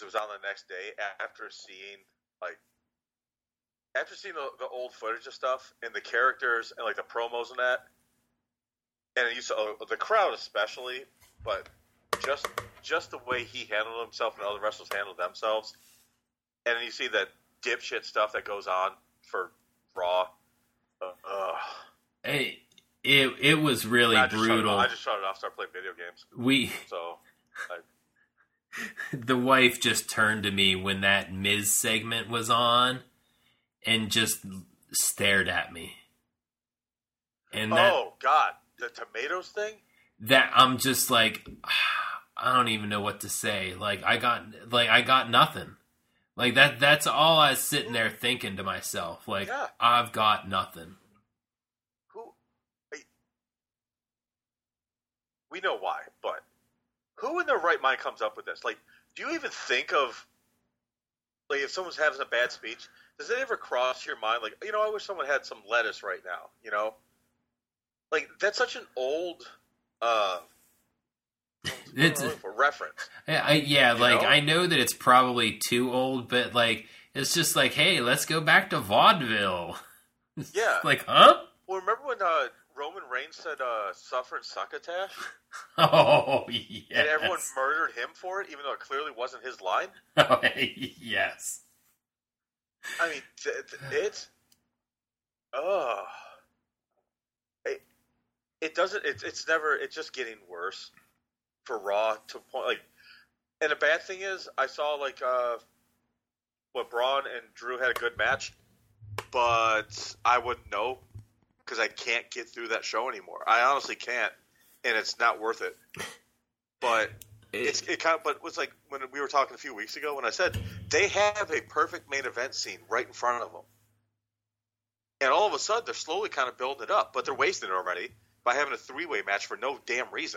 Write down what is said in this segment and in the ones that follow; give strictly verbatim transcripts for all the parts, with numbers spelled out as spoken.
it was on the next day after seeing like after seeing the, the old footage of stuff and the characters and like the promos and that, and you saw the crowd especially, but just just the way he handled himself and other wrestlers handled themselves, and then you see that dipshit stuff that goes on for Raw. Uh, uh. Hey, it it was really I brutal. I just shut it off, started playing video games. We so. I, The wife just turned to me when that Miz segment was on and just stared at me. And that, oh, God. The tomatoes thing? That I'm just like, I don't even know what to say. Like, I got, like, I got nothing. Like, that. that's all I was sitting there thinking to myself. Like, yeah. I've got nothing. Who? We know why, but who in their right mind comes up with this? Like, do you even think of, like, if someone's having a bad speech, does it ever cross your mind, like, you know, I wish someone had some lettuce right now, you know? Like, that's such an old, uh, it's a reference. I, yeah, like, know? I know that it's probably too old, but, like, it's just like, hey, let's go back to vaudeville. Yeah. Like, huh? Well, remember when, uh, Roman Reigns said, uh, suffer and succotash? Oh, yes. And everyone murdered him for it, even though it clearly wasn't his line? Oh, yes. I mean, th- th- it's... Oh... It, it doesn't... It's it's never... It's just getting worse for Raw to point... Like, and the bad thing is, I saw, like, uh... what, Braun and Drew had a good match, but I wouldn't know because I can't get through that show anymore. I honestly can't, and it's not worth it. But it's it kind of, but it was like when we were talking a few weeks ago when I said they have a perfect main event scene right in front of them, and all of a sudden they're slowly kind of building it up, but they're wasting it already by having a three-way match for no damn reason.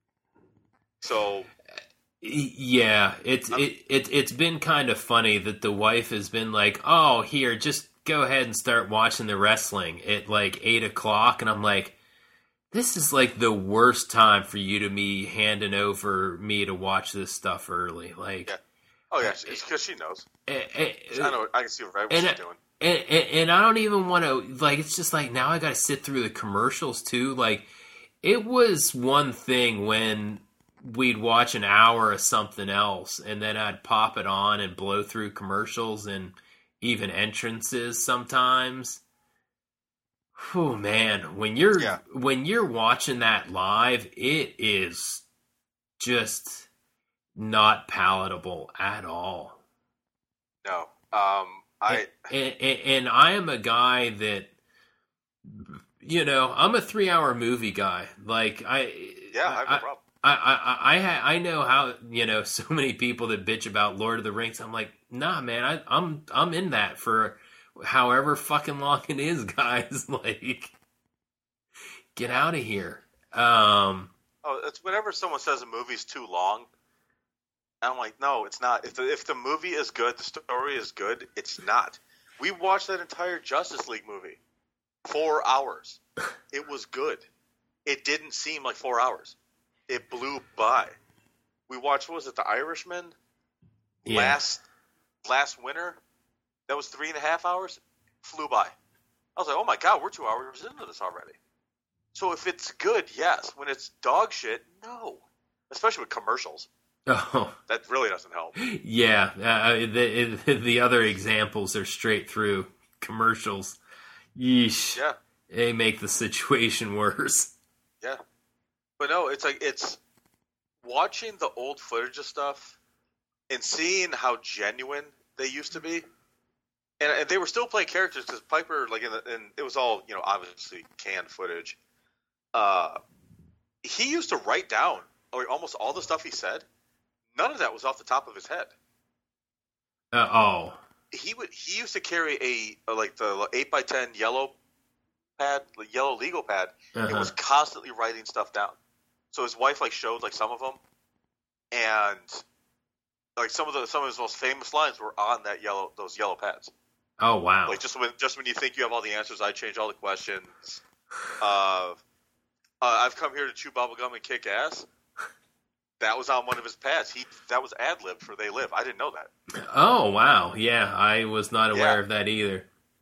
So. Yeah, it's it, it it's been kind of funny that the wife has been like, "Oh, here, just go ahead and start watching the wrestling at like eight o'clock," and I'm like, "This is like the worst time for you to be handing over me to watch this stuff early." Like, yeah. Oh yeah, it's because she knows. Uh, uh, I know. I can see right what and, she's doing. And, and, and I don't even want to like. It's just like now I got to sit through the commercials too. Like, it was one thing when we'd watch an hour of something else and then I'd pop it on and blow through commercials and even entrances sometimes. Oh man, when you're yeah. when you're watching that live, it is just not palatable at all. No. Um I and, and, and I am a guy that, you know, I'm a three hour movie guy. Like I Yeah, I have no I, problem. I, I, I, ha- I know how, you know, so many people that bitch about Lord of the Rings. I'm like, nah, man, I, I'm, I'm in that for however fucking long it is, guys. Like, get out of here. Um, oh, it's whenever someone says a movie's too long, I'm like, no, it's not. If the, if the movie is good, the story is good, it's not. We watched that entire Justice League movie. Four hours. It was good. It didn't seem like four hours. It blew by. We watched, what was it, The Irishman? Yeah. Last last winter? That was three and a half hours? Flew by. I was like, oh my God, we're two hours into this already. So if it's good, yes. When it's dog shit, no. Especially with commercials. Oh. That really doesn't help. Yeah. Uh, the, the other examples are straight through commercials. Yeesh. Yeah. They make the situation worse. Yeah. But no, it's like, it's watching the old footage of stuff and seeing how genuine they used to be. And, and they were still playing characters because Piper, like, in the, and it was all, you know, obviously canned footage. Uh, he used to write down like, almost all the stuff he said. None of that was off the top of his head. Uh, oh. He would. He used to carry a, a like the eight by ten yellow pad, like yellow legal pad. Uh-huh. And was constantly writing stuff down. So his wife like showed like some of them, and like some of the some of his most famous lines were on that yellow those yellow pads. Oh wow! Like just when just when you think you have all the answers, I change all the questions. Uh, uh, I've come here to chew bubblegum and kick ass. That was on one of his pads. He that was ad libbed for They Live. I didn't know that. Oh wow, yeah, I was not aware Yeah. of that either.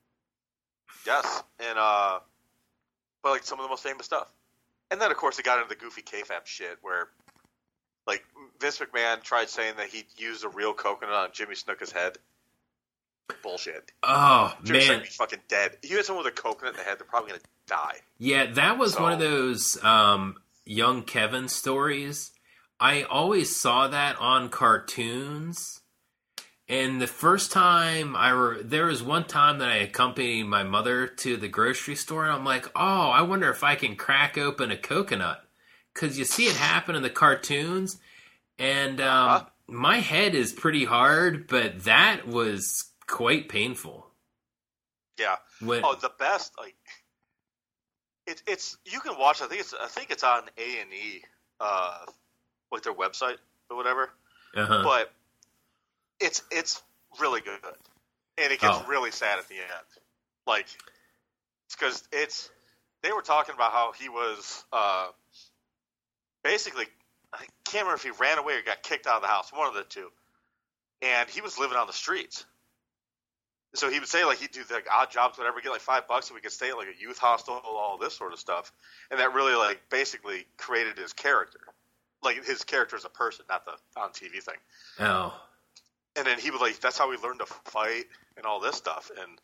Yes, and uh, but like some of the most famous stuff. And then of course it got into the goofy kayfabe shit where, like Vince McMahon tried saying that he used a real coconut on Jimmy Snuka's head. Bullshit. Oh Jimmy man, Snuka be fucking dead. If you had someone with a coconut in the head, they're probably gonna die. yeah, that was So- one of those um, young Kevin stories. I always saw that on cartoons. And the first time I re- there was one time that I accompanied my mother to the grocery store, and I'm like, oh, I wonder if I can crack open a coconut, because you see it happen in the cartoons, and um, Uh-huh. my head is pretty hard, but that was quite painful. Yeah. When, Oh, the best like it, it's you can watch. I think it's I think it's on A and E, uh, like their website or whatever. uh-huh. But it's it's really good, and it gets Oh. really sad at the end. Like it's because it's they were talking about how he was uh, basically I can't remember if he ran away or got kicked out of the house, one of the two, and he was living on the streets. So he would say like he'd do like odd jobs, whatever, get like five bucks, and we could stay at like a youth hostel, all this sort of stuff, and that really like basically created his character, like his character as a person, not the on T V thing. oh, And then he would like that's how he learned to fight and all this stuff, and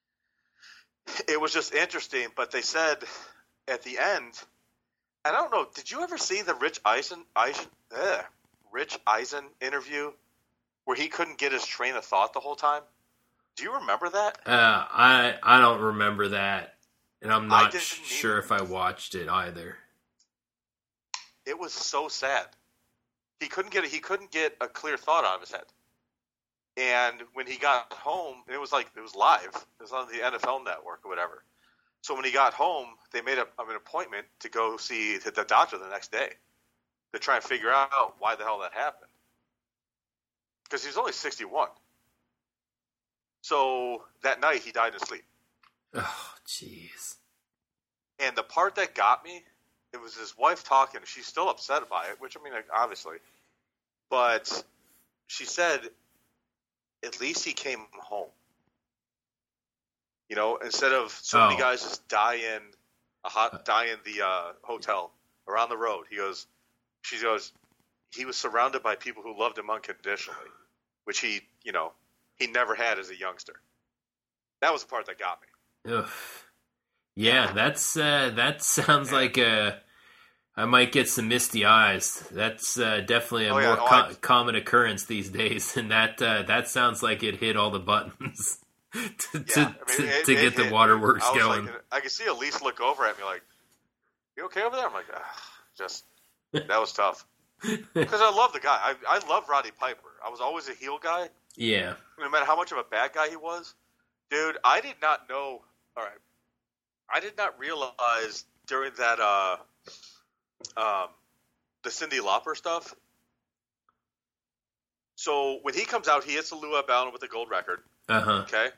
it was just interesting. But they said at the end, I don't know, did you ever see the Rich Eisen, Eisen ugh, Rich Eisen interview where he couldn't get his train of thought the whole time? Do you remember that? uh, I I don't remember that, and I'm I not didn't sure either. if I watched it either. It was so sad. He couldn't get he couldn't get a clear thought out of his head. And when he got home, it was like it was live. It was on the N F L Network or whatever. So when he got home, they made a, an appointment to go see the doctor the next day to try and figure out why the hell that happened. Because he was only sixty-one. So that night he died in his sleep. Oh, jeez. And the part that got me, it was his wife talking. She's still upset about it, which I mean, like, obviously. But she said, at least he came home. You know, instead of so Oh. many guys just die in a hot die in the uh, hotel or on the road. He goes, she goes, he was surrounded by people who loved him unconditionally, which he, you know, he never had as a youngster. That was the part that got me. Ugh. Yeah, that's uh, that sounds like uh, I might get some misty eyes. That's uh, definitely a Oh, yeah, more oh, co- I- common occurrence these days, and that uh, that sounds like it hit all the buttons to to, Yeah, I mean, to, it- to it get the hit. waterworks I was going. like, I could see Elise look over at me like, "You okay over there?" I'm like, ah, "Just that was tough." Because I love the guy. I I love Roddy Piper. I was always a heel guy, Yeah. no matter how much of a bad guy he was. Dude, I did not know. All right, I did not realize during that uh, um, the Cyndi Lauper stuff. So when he comes out, he hits the Lou Albano with the gold record. Uh huh. Okay.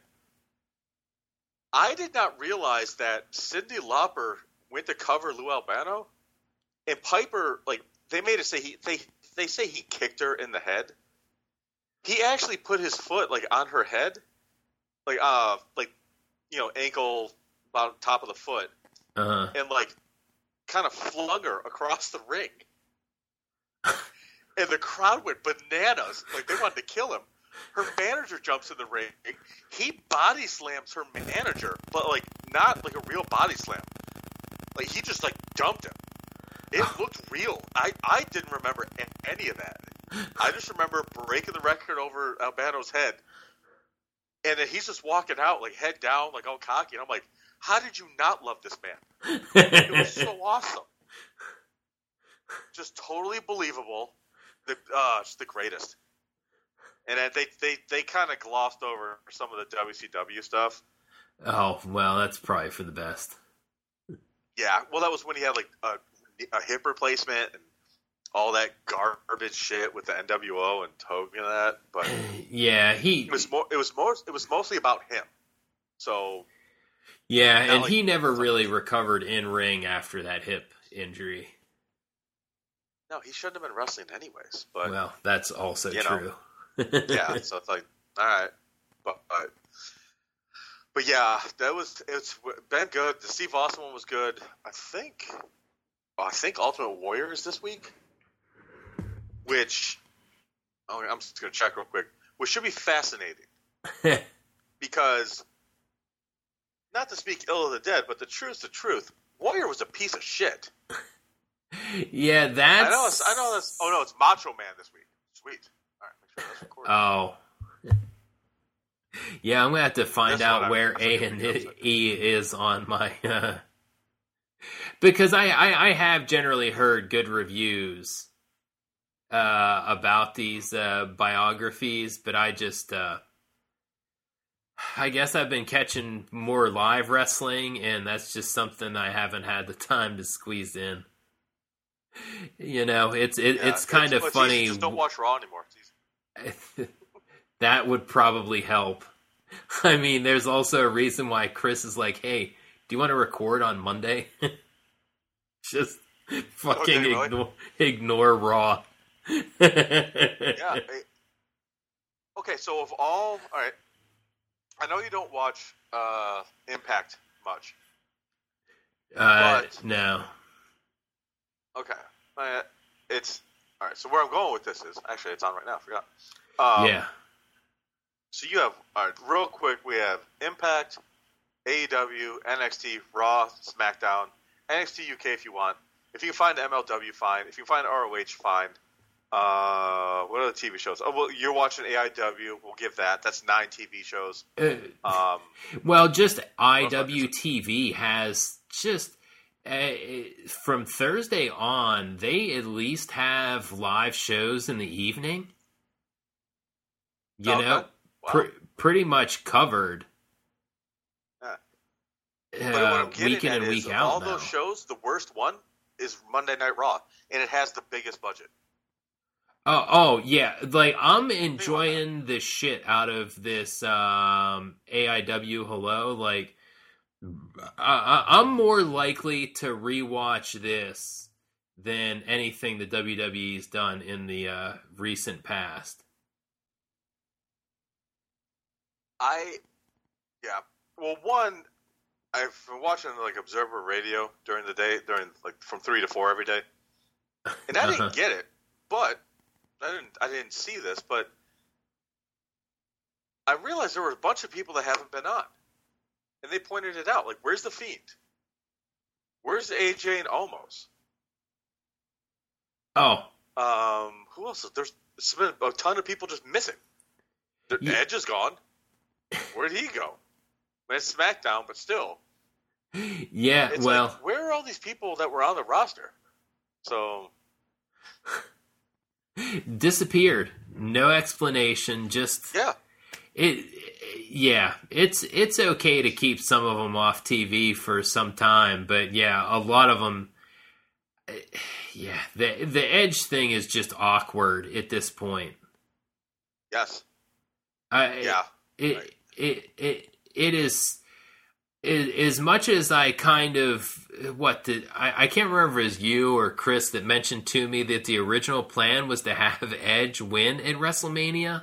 I did not realize that Cyndi Lauper went to cover Lou Albano, and Piper, like, they made it say he they they say he kicked her in the head. He actually put his foot like on her head, like uh like you know ankle about top of the foot, Uh huh. and like kind of flung her across the ring. And the crowd went bananas, like they wanted to kill him. Her manager jumps in the ring. He body slams her manager, but like not like a real body slam. Like he just like dumped him. It looked real. I, I didn't remember a- any of that. I just remember breaking the record over Albano's head, and then he's just walking out like head down, like all cocky. And I'm like, how did you not love this man? It was so awesome. Just totally believable. The uh, just the greatest. And then they they, they kind of glossed over some of the W C W stuff. Oh well, that's probably for the best. Yeah, well, that was when he had like a, a hip replacement and all that garbage shit with the N W O and Hogan and that. But Yeah, he. it was more. It was more. It was mostly about him. So Yeah, Not and like- he never really recovered in ring after that hip injury. No, he shouldn't have been wrestling anyways. But well, that's also you true. yeah, so it's like, all right, but but, but yeah, that was it's been good. The Steve Austin one was good. I think, oh, I think Ultimate Warrior is this week, which oh, I'm just gonna check real quick. Which should be fascinating because, not to speak ill of the dead, but the truth's the truth. Warrior was a piece of shit. Yeah, that's. I know. It's, I know. That's. Oh no, it's Macho Man this week. Sweet. All right, make sure that's recorded. Oh. Yeah, I'm gonna have to find That's out where I, A and E is on my. Uh... Because I, I I have generally heard good reviews uh, about these uh, biographies, but I just. Uh, I guess I've been catching more live wrestling, and that's just something I haven't had the time to squeeze in. You know, it's it, yeah, it's kind it's, of it's funny. Easy. Just don't watch Raw anymore. That would probably help. I mean, there's also a reason why Chris is like, "Hey, do you want to record on Monday?" Just fucking okay, really? ignore ignore Raw. yeah. Hey. Okay, so of all, all right. I know you don't watch uh, Impact much. Uh, but, no. Okay. Uh, it's all right. So where I'm going with this is actually it's on right now. I forgot. Um, yeah. So you have all right. Real quick, we have Impact, A E W, N X T, Raw, SmackDown, N X T U K if you want. If you can find M L W, fine. If you can find R O H, fine. Uh, what are the T V shows? Oh, well, you're watching A I W. We'll give that. That's nine T V shows. Uh, Um, well, just I W T V has just uh, from Thursday on. They at least have live shows in the evening. You okay. know, Wow. pr- pretty much covered. Yeah. Uh, But what I'm getting week in at and is week of out all now. those shows, the worst one is Monday Night Raw, and it has the biggest budget. Oh, oh yeah, like I'm enjoying the shit out of this um, A I W Hello. Like, I, I, I'm more likely to rewatch this than anything the W W E's done in the uh, recent past. I, yeah. Well, one, I've been watching like Observer Radio during the day, during like from three to four every day, and I didn't Uh-huh. get it, but I didn't. I didn't see this, but I realized there were a bunch of people that haven't been on, and they pointed it out. Like, where's the Fiend? Where's A J and Omos? Oh, Um, who else? There's, there's been a ton of people just missing. The Yeah. Edge is gone. Where'd he go? I mean, it's SmackDown, but still. yeah. It's Well, like, where are all these people that were on the roster? So, disappeared. No explanation. Just yeah. It, yeah, it's it's okay to keep some of them off T V for some time, but yeah, a lot of them. Yeah, the the Edge thing is just awkward at this point. Yes. I, Yeah. It, right. it it it is. It, as much as I kind of what did I, I can't remember if it was you or Chris that mentioned to me that the original plan was to have Edge win at WrestleMania.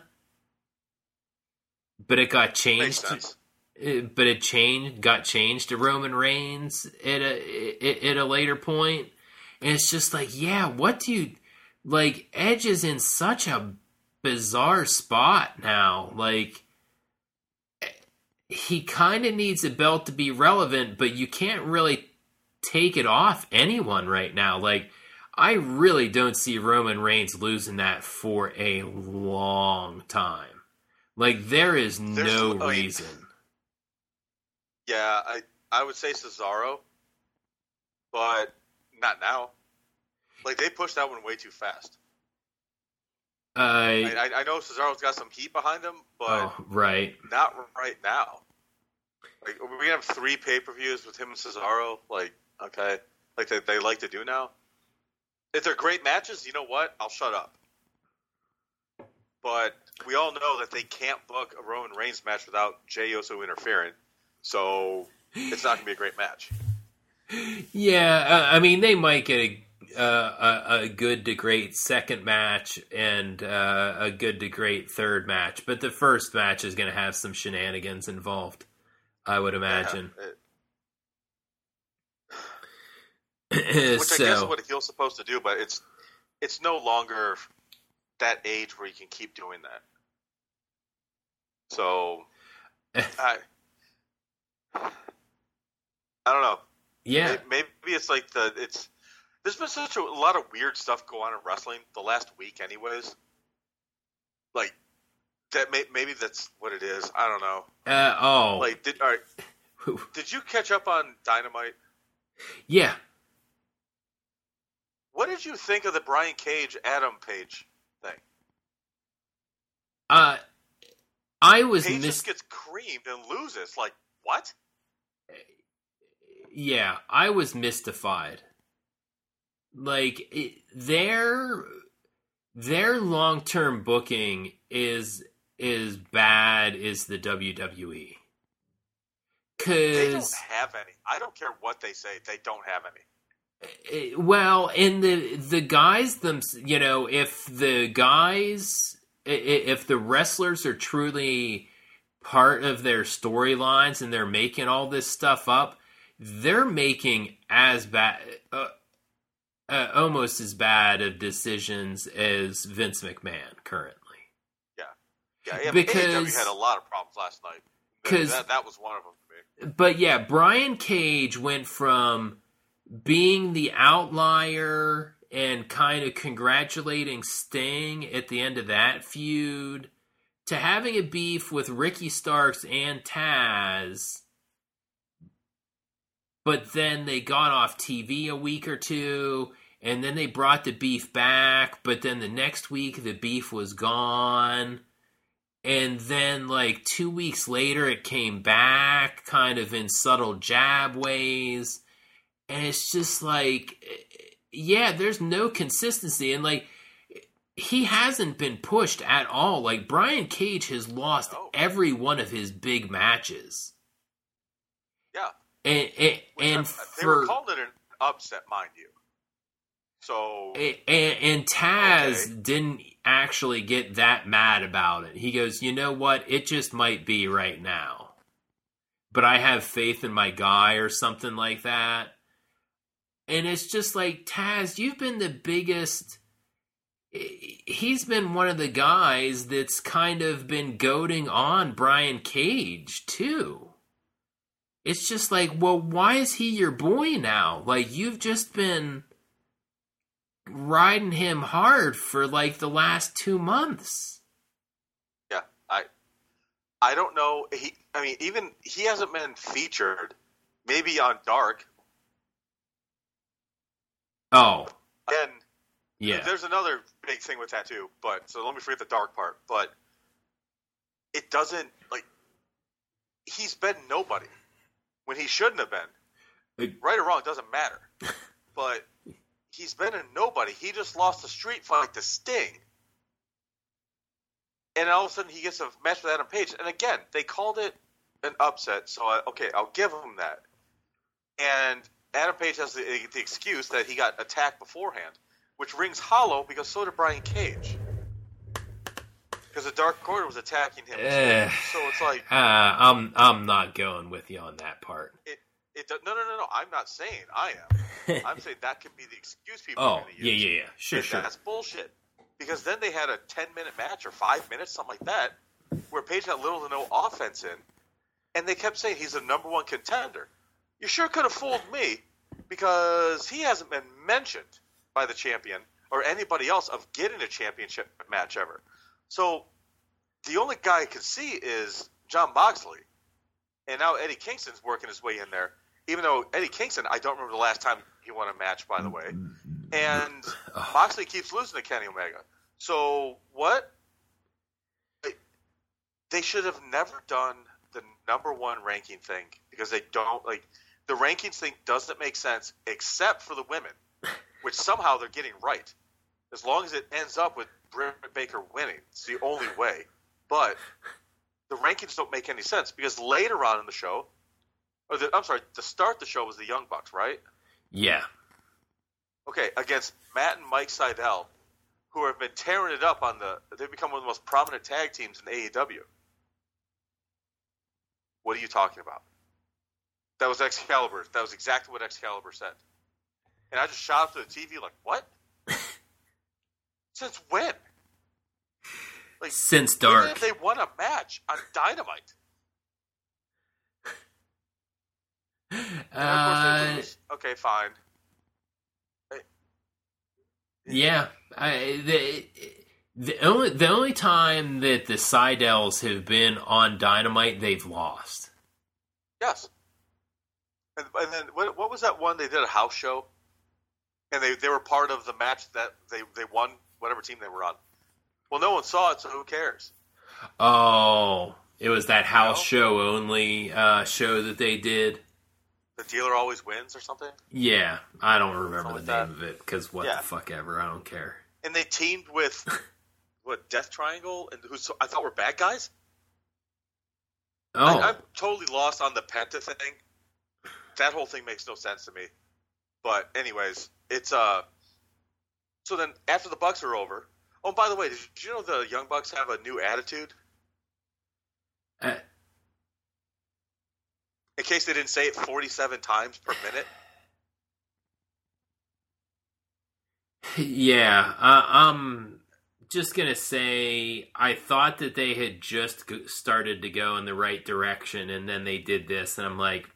But it got Makes changed. sense. It, but it changed, got changed to Roman Reigns at a at a later point, and it's just like, yeah, what do you like? Edge is in such a bizarre spot now. Like, he kind of needs a belt to be relevant, but you can't really take it off anyone right now. Like, I really don't see Roman Reigns losing that for a long time. Like, there is There's no no- I mean, reason. Yeah, I I would say Cesaro, but not now. Like, they pushed that one way too fast. Uh, I, I, I know Cesaro's got some heat behind him, but oh, right. not right now. Like, we have three pay-per-views with him and Cesaro. Like, okay, like they, they like to do now. If they're great matches, you know what? I'll shut up. But we all know that they can't book a Roman Reigns match without Jey Uso interfering, so it's not going to be a great match. Yeah, uh, I mean, they might get a uh, a, a good to great second match and uh, a good to great third match, but the first match is going to have some shenanigans involved, I would imagine. Yeah, it, which so, I guess is what a heel's supposed to do, but it's it's no longer that age where you can keep doing that. So, I I don't know. Yeah, maybe, maybe it's like the it's. There's been such a, a lot of weird stuff go on in wrestling the last week, anyways. Like that, may, maybe that's what it is. I don't know. Uh, oh, like did all right? Did you catch up on Dynamite? Yeah. What did you think of the Brian Cage Adam Page thing? Uh, I was Page mis- just gets creamed and loses. Like what? Yeah, I was mystified. Like it, their their long term booking is is bad as the W W E. Cause they don't have any. I don't care what they say. They don't have any. Well, and the the guys them, you know, if the guys, if the wrestlers are truly part of their storylines and they're making all this stuff up, they're making as bad. Uh, Uh, almost as bad of decisions as Vince McMahon currently. Yeah, yeah. yeah because A E W had a lot of problems last night. Because that, that was one of them to me. But yeah, Brian Cage went from being the outlier and kind of congratulating Sting at the end of that feud to having a beef with Ricky Starks and Taz. But then they got off T V a week or two, and then they brought the beef back, but then the next week the beef was gone. And then like two weeks later it came back, kind of in subtle jab ways. And it's just like, yeah, there's no consistency. And like, he hasn't been pushed at all. Like, Brian Cage has lost oh. every one of his big matches. Yeah. And, and, and I, for, they were calling it an upset, mind you. So and, and Taz okay. didn't actually get that mad about it. He goes, you know what? It just might be right now, but I have faith in my guy or something like that. And it's just like, Taz, you've been the biggest. He's been one of the guys that's kind of been goading on Brian Cage too. It's just like, well, why is he your boy now? Like, you've just been riding him hard for like the last two months. Yeah, I I don't know. He, I mean, even he hasn't been featured. Maybe on Dark. Oh, and yeah. There's another big thing with that too. But so let me forget the Dark part. But it doesn't like he's been nobody. When he shouldn't have been. Right or wrong, it doesn't matter. But he's been a nobody. He just lost a street fight to Sting. And all of a sudden he gets a match with Adam Page. And again, they called it an upset. So, I, okay, I'll give him that. And Adam Page has the, the excuse that he got attacked beforehand, which rings hollow because so did Brian Cage. Because the Dark Order was attacking him. Uh, so it's like... Uh, I'm I'm not going with you on that part. It, it, no, no, no, no. I'm not saying I am. I'm saying that could be the excuse people oh, are going to use. yeah, yeah, yeah. Sure, and sure. That's bullshit. Because then they had a ten-minute match or five minutes, something like that, where Page had little to no offense in, and they kept saying he's the number one contender. You sure could have fooled me, because he hasn't been mentioned by the champion or anybody else of getting a championship match ever. So the only guy I can see is Jon Moxley. And now Eddie Kingston's working his way in there. Even though Eddie Kingston, I don't remember the last time he won a match, by the way. And Moxley keeps losing to Kenny Omega. So what? They should have never done the number one ranking thing because they don't, like, the rankings thing doesn't make sense except for the women, which somehow they're getting right. As long as it ends up with Britt Baker winning. It's the only way. But the rankings don't make any sense because later on in the show, or the, I'm sorry, to start the show was the Young Bucks, right? Yeah. Okay, against Matt and Mike Sydal, who have been tearing it up on the. They've become one of the most prominent tag teams in A E W. What are you talking about? That was Excalibur. That was exactly what Excalibur said. And I just shot up to the T V like, what? Since when? Like, Since Dark. Even if they won a match on Dynamite. Uh, okay, fine. Yeah, I, the the only the only time that the Seidels have been on Dynamite, they've lost. Yes. And, and then what, what was that one they did a house show, and they, they were part of the match that they, they won whatever team they were on. Well, no one saw it, so who cares? Oh, it was that house You know? show only uh, show that they did. The dealer always wins or something? Yeah, I don't remember Something the like name that. of it because what Yeah. the fuck ever, I don't care. And they teamed with, what, Death Triangle, and who I thought were bad guys? Oh, I, I'm totally lost on the Penta thing. That whole thing makes no sense to me. But anyways, it's uh. So then after the Bucks are over. Oh, by the way, did you know the Young Bucks have a new attitude? uh, In case they didn't say it forty-seven times per minute. yeah. Uh, I'm just gonna say I thought that they had just g- started to go in the right direction, and then they did this, and I'm like,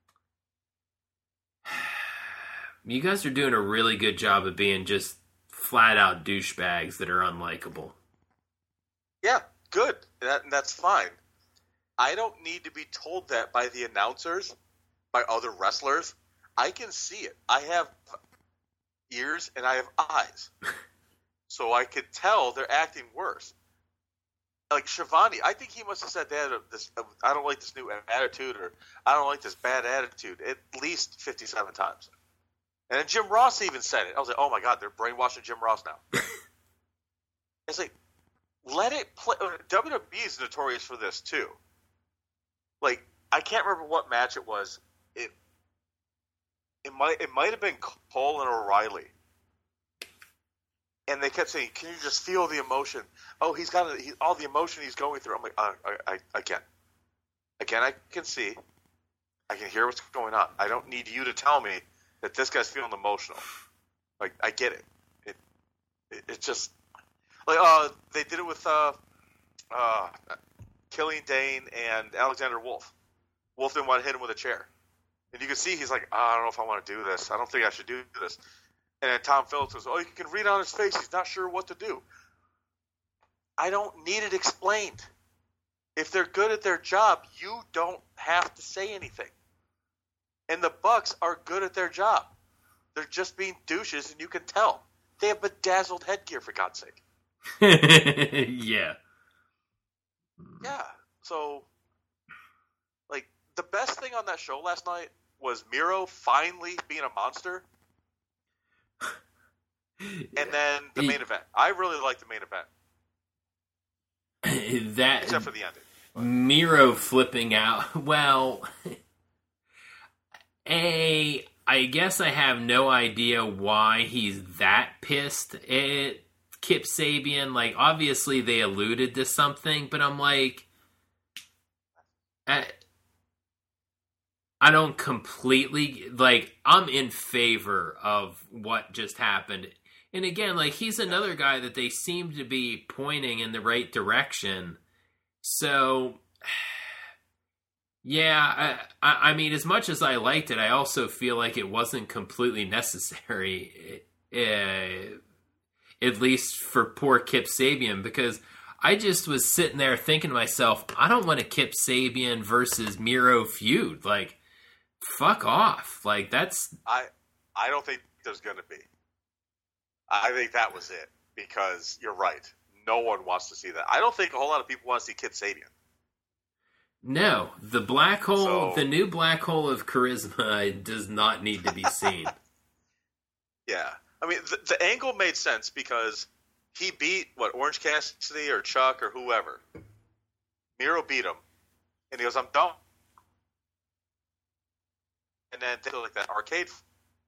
you guys are doing a really good job of being just flat out douchebags that are unlikable. Yeah, good. That, that's fine. I don't need to be told that by the announcers, by other wrestlers. I can see it. I have ears and I have eyes. So I could tell they're acting worse. Like Shivani, I think he must have said that this. I don't like this new attitude, or I don't like this bad attitude, at least fifty-seven times. And then Jim Ross even said it. I was like, oh my God, they're brainwashing Jim Ross now. It's like, let it play. W W E is notorious for this too. Like, I can't remember what match it was. It it might it might have been Cole and O'Reilly. And they kept saying, "Can you just feel the emotion? Oh, he's got a, he, all the emotion he's going through." I'm like, uh, I, I, I can, again, I can see, I can hear what's going on. I don't need you to tell me that this guy's feeling emotional. Like, I get it. It, it it's just like, uh, they did it with uh, uh, Killian Dane and Alexander Wolf. Wolf didn't want to hit him with a chair, and you can see he's like, oh, I don't know if I want to do this. I don't think I should do this. And then Tom Phillips goes, oh, you can read on his face. He's not sure what to do. I don't need it explained. If they're good at their job, you don't have to say anything. And the Bucks are good at their job. They're just being douches, and you can tell. They have bedazzled headgear, for God's sake. Yeah. Yeah. So, like, the best thing on that show last night was Miro finally being a monster. And then the main event. I really liked the main event. That Except for the ending. Miro flipping out. Well, A, I guess I have no idea why he's that pissed at Kip Sabian. Like, obviously they alluded to something, but I'm like, I, I don't completely, like, I'm in favor of what just happened. And again, like, he's another guy that they seem to be pointing in the right direction. So, yeah, I, I, I mean, as much as I liked it, I also feel like it wasn't completely necessary, uh, at least for poor Kip Sabian, because I just was sitting there thinking to myself, I don't want a Kip Sabian versus Miro feud. Like, fuck off. Like, that's... I, I don't think there's going to be. I think that was it, because you're right. No one wants to see that. I don't think a whole lot of people want to see Kip Sabian. No, the black hole, So- the new black hole of charisma does not need to be seen. Yeah. I mean, the, the angle made sense because he beat, what, Orange Cassidy or Chuck or whoever. Miro beat him. And he goes, I'm done. And then they did like that arcade.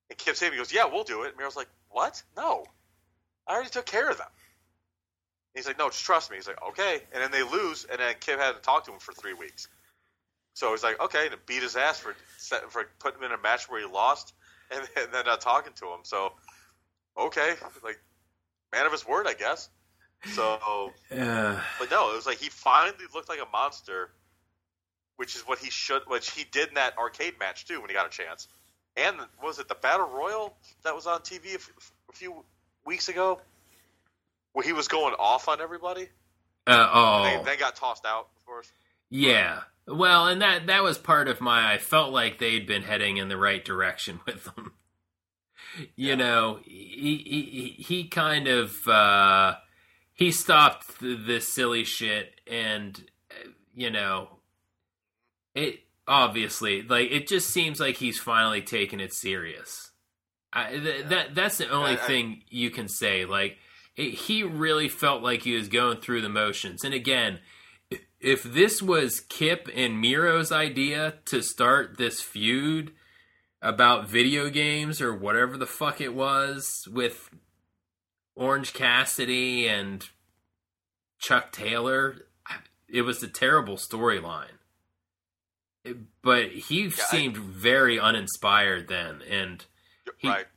And Kip Sabian goes, yeah, we'll do it. And Miro's like, what? No. I already took care of them. And he's like, no, just trust me. He's like, okay. And then they lose, and then Kip had to talk to him for three weeks. So he's like, okay, and beat his ass for for putting him in a match where he lost, and, and then not talking to him. So, okay, like, man of his word, I guess. So, uh, but no, it was like he finally looked like a monster, which is what he should, which he did in that arcade match too when he got a chance. And was it the Battle Royal that was on T V a, f- a few weeks ago, where he was going off on everybody? Uh, oh, they, they got tossed out, of course. Yeah, well, and that that was part of my. I felt like they'd been heading in the right direction with them. You yeah. know, he he he kind of uh, he stopped this silly shit, and you know, it obviously like it just seems like he's finally taken it serious. I, th- yeah. That that's the only I, I, thing you can say. Like it, he really felt like he was going through the motions, and again. If this was Kip and Miro's idea to start this feud about video games or whatever the fuck it was with Orange Cassidy and Chuck Taylor, it was a terrible storyline. But he yeah, seemed I, very uninspired then, and he, right.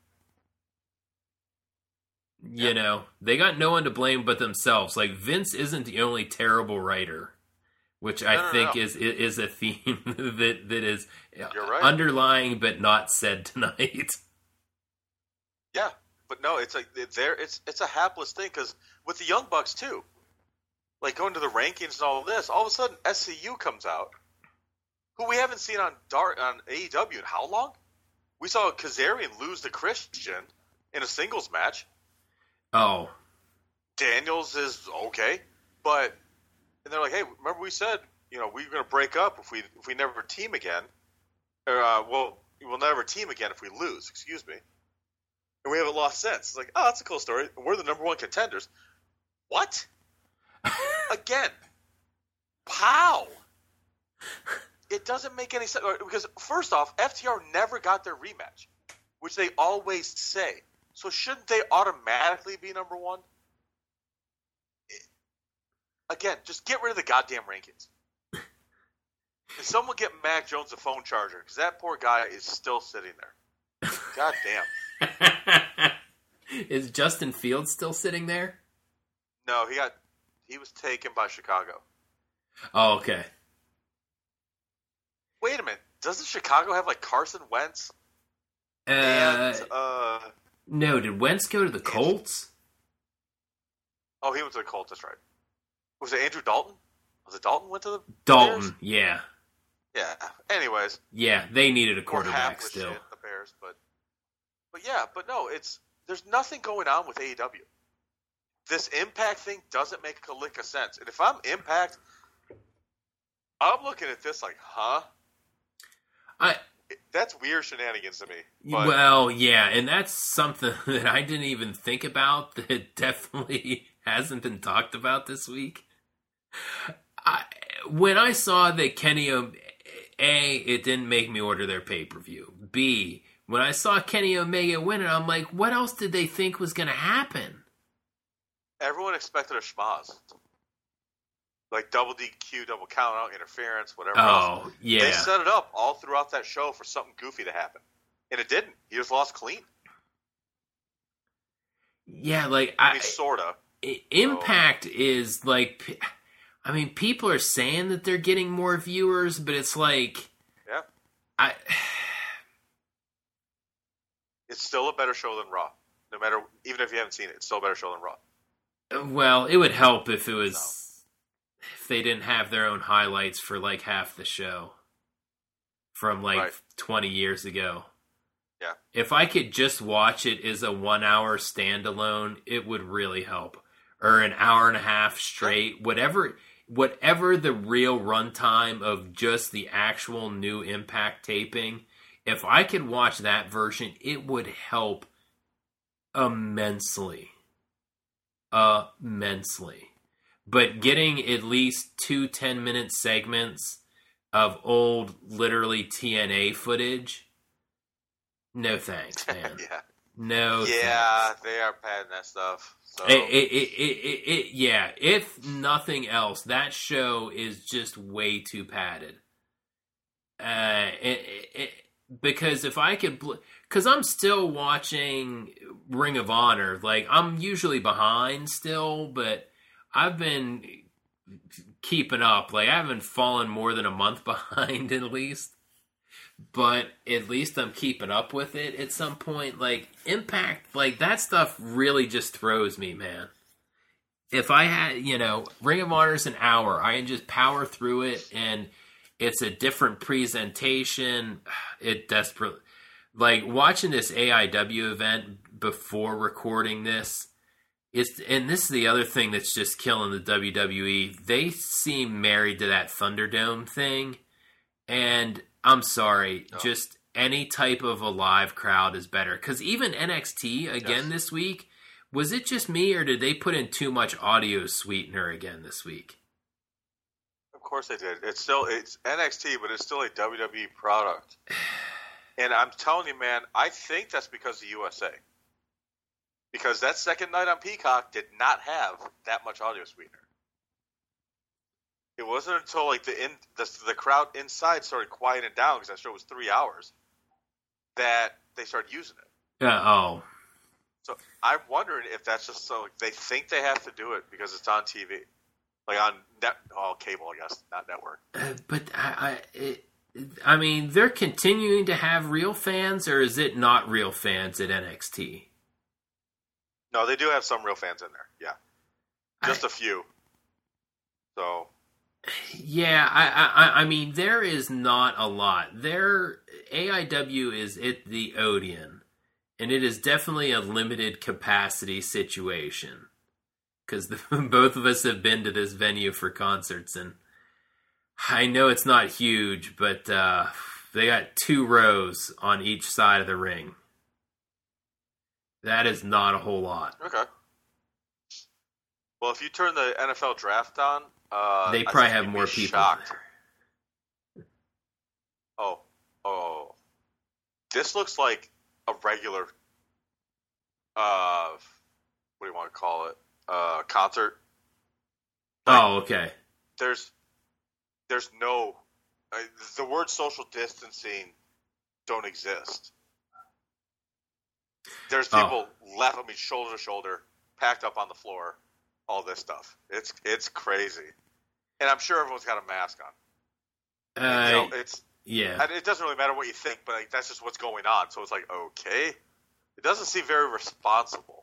you yeah. know, they got no one to blame but themselves. Like Vince isn't the only terrible writer. Which I no, no, think no. is is a theme that that is right. underlying but not said tonight. Yeah, but no, it's like there. It's it's a hapless thing because with the Young Bucks too, like going to the rankings and all of this, all of a sudden S C U comes out, who we haven't seen on Dark on A E W in how long? We saw Kazarian lose to Christian in a singles match. Oh, Daniels is okay, but. And they're like, hey, remember we said, you know, we we're going to break up if we if we never team again. Or, uh, well, we'll never team again if we lose, excuse me. And we haven't lost since. It's like, oh, that's a cool story. We're the number one contenders. What? Again. How? It doesn't make any sense. Because, first off, F T R never got their rematch, which they always say. So shouldn't they automatically be number one? Again, just get rid of the goddamn rankings. And someone get Mac Jones a phone charger, because that poor guy is still sitting there. God damn. Is Justin Fields still sitting there? No, he got he was taken by Chicago. Oh, okay. Wait a minute. Doesn't Chicago have like Carson Wentz? Uh, and uh no, did Wentz go to the Colts? Oh, he went to the Colts, that's right. Was it Andrew Dalton? Was it Dalton went to the Dalton, Bears? yeah. Yeah. Anyways. Yeah, they needed a quarterback still. Shit, the Bears, but But yeah, but no, it's there's nothing going on with A E W. This Impact thing doesn't make a lick of sense. And if I'm Impact, I'm looking at this like, huh? I That's weird shenanigans to me. But. Well, yeah, and that's something that I didn't even think about that definitely hasn't been talked about this week. I, when I saw that Kenny O... A, it didn't make me order their pay-per-view. B, when I saw Kenny Omega win it, I'm like, what else did they think was going to happen? Everyone expected a schmoz. Like double D Q, double count out, interference, whatever oh, else. Oh, yeah. They set it up all throughout that show for something goofy to happen. And it didn't. He just lost clean. Yeah, like... I, I mean, sort of. Impact so. is like... I mean, people are saying that they're getting more viewers, but it's like... Yeah. I... It's still a better show than Raw. No matter... Even if you haven't seen it, it's still a better show than Raw. Well, it would help if it was... No. If they didn't have their own highlights for like half the show. From like right. twenty years ago. Yeah. If I could just watch it as a one hour standalone, it would really help. Or an hour and a half straight. Yeah. Whatever... Whatever the real runtime of just the actual new Impact taping, if I could watch that version, it would help immensely. Immensely. But getting at least two ten-minute segments of old, literally T N A footage No thanks, man. yeah. No. Yeah, thanks. they are padding that stuff. So. It, it, it, it, it, yeah, if nothing else, that show is just way too padded. Uh, it, it, because if I could, because I'm still watching Ring of Honor, like I'm usually behind still, but I've been keeping up. Like I haven't fallen more than a month behind at least, but at least I'm keeping up with it at some point. Like Impact, like that stuff really just throws me, man. If I had, you know, Ring of Honor's an hour, I can just power through it and it's a different presentation. It desperately, like watching this A I W event before recording this, it's, and this is the other thing that's just killing the W W E. They seem married to that Thunderdome thing. And I'm sorry, oh. just any type of a live crowd is better. Because even N X T, again yes. this week, was it just me or did they put in too much audio sweetener again this week? Of course they did. It's still it's N X T, but it's still a W W E product. And I'm telling you, man, I think that's because of U S A. Because that second night on Peacock did not have that much audio sweetener. It wasn't until like the in the, the crowd inside started quieting down because that show was three hours that they started using it. Yeah. Oh. So I'm wondering if that's just so like, they think they have to do it because it's on T V. Like on net, oh, cable, I guess, not network. Uh, but I, I, it, I mean, they're continuing to have real fans, or is it not real fans at N X T? No, they do have some real fans in there. Yeah, just I, a few. So, yeah, I, I, I mean, there is not a lot. There, A I W is at the Odeon, and it is definitely a limited capacity situation. Because both of us have been to this venue for concerts, and I know it's not huge, but uh, they got two rows on each side of the ring. That is not a whole lot. Okay. Well, if you turn the N F L draft on, uh, they probably have more people. Shocked. Oh, oh, this looks like a regular. Uh, what do you want to call it? Uh, concert. Like, oh, okay. There's, there's no, uh, the word social distancing don't exist. There's people oh. left, I mean, shoulder to shoulder, packed up on the floor, all this stuff. It's it's crazy, and I'm sure everyone's got a mask on. Uh, you know, it's yeah. It doesn't really matter what you think, but like, that's just what's going on. So it's like, okay, it doesn't seem very responsible.